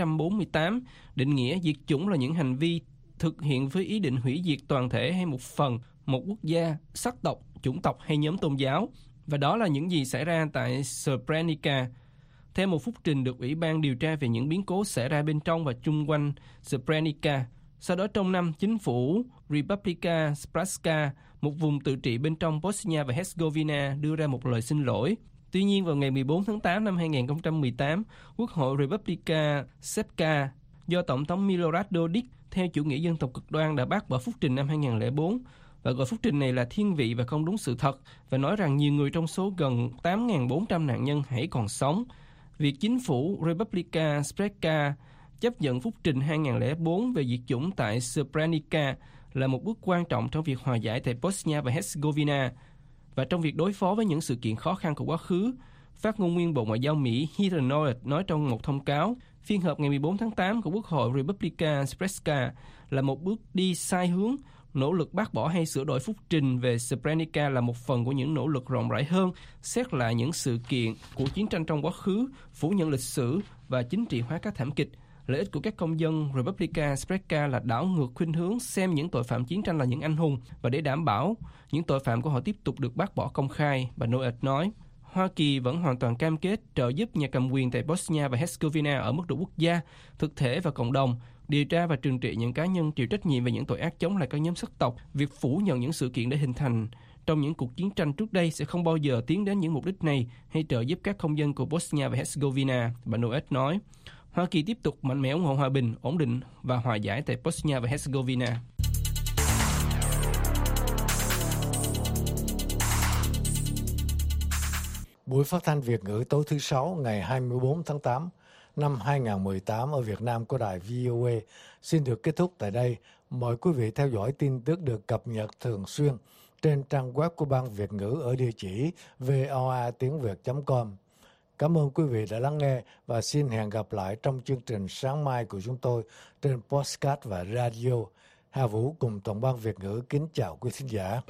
1948 định nghĩa diệt chủng là những hành vi thực hiện với ý định hủy diệt toàn thể hay một phần một quốc gia, sắc tộc, chủng tộc hay nhóm tôn giáo. Và đó là những gì xảy ra tại Srebrenica. Theo một phúc trình được Ủy ban điều tra về những biến cố xảy ra bên trong và chung quanh Srebrenica. Sau đó trong năm, chính phủ Republika Srpska, một vùng tự trị bên trong Bosnia và Herzegovina, đưa ra một lời xin lỗi. Tuy nhiên, vào ngày 14 tháng 8 năm 2018, Quốc hội Republika Srpska do Tổng thống Milorad Dodik theo chủ nghĩa dân tộc cực đoan đã bác bỏ phúc trình năm 2004 và gọi phúc trình này là thiên vị và không đúng sự thật và nói rằng nhiều người trong số gần 8.400 nạn nhân hãy còn sống. Việc chính phủ Republika Srpska chấp nhận phúc trình 2004 về diệt chủng tại Srebrenica là một bước quan trọng trong việc hòa giải tại Bosnia và Herzegovina và trong việc đối phó với những sự kiện khó khăn của quá khứ. Phát ngôn viên Bộ Ngoại giao Mỹ Heather Nauert nói trong một thông cáo, phiên họp ngày 14 tháng 8 của Quốc hội Republika Srpska là một bước đi sai hướng. Nỗ lực bác bỏ hay sửa đổi phúc trình về Srebrenica là một phần của những nỗ lực rộng rãi hơn, xét lại những sự kiện của chiến tranh trong quá khứ, phủ nhận lịch sử và chính trị hóa các thảm kịch. Lợi ích của các công dân Republika Srpska là đảo ngược khuynh hướng xem những tội phạm chiến tranh là những anh hùng và để đảm bảo những tội phạm của họ tiếp tục được bác bỏ công khai, bà Nauert nói. Hoa Kỳ vẫn hoàn toàn cam kết trợ giúp nhà cầm quyền tại Bosnia và Herzegovina ở mức độ quốc gia, thực thể và cộng đồng, điều tra và trừng trị những cá nhân chịu trách nhiệm về những tội ác chống lại các nhóm sắc tộc. Việc phủ nhận những sự kiện đã hình thành trong những cuộc chiến tranh trước đây sẽ không bao giờ tiến đến những mục đích này hay trợ giúp các công dân của Bosnia và Herzegovina, bà Nauert nói. Hoa Kỳ tiếp tục mạnh mẽ ủng hộ hòa bình, ổn định và hòa giải tại Bosnia và Herzegovina. Buổi phát thanh Việt ngữ tối thứ Sáu ngày 24 tháng 8 năm 2018 ở Việt Nam của đài VOA xin được kết thúc tại đây. Mời quý vị theo dõi tin tức được cập nhật thường xuyên trên trang web của Ban Việt ngữ ở địa chỉ voatiengviet.com. Cảm ơn quý vị đã lắng nghe và xin hẹn gặp lại trong chương trình sáng mai của chúng tôi trên podcast và radio. Hà Vũ cùng Tổng ban Việt ngữ kính chào quý thính giả.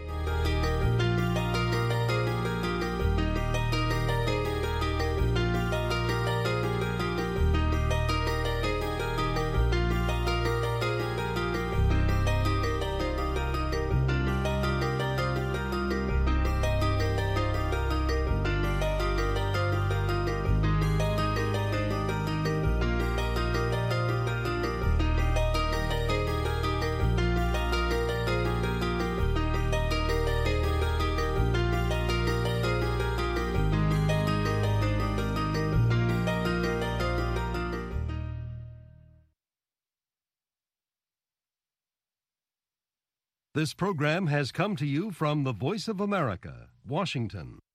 This program has come to you from the Voice of America, Washington.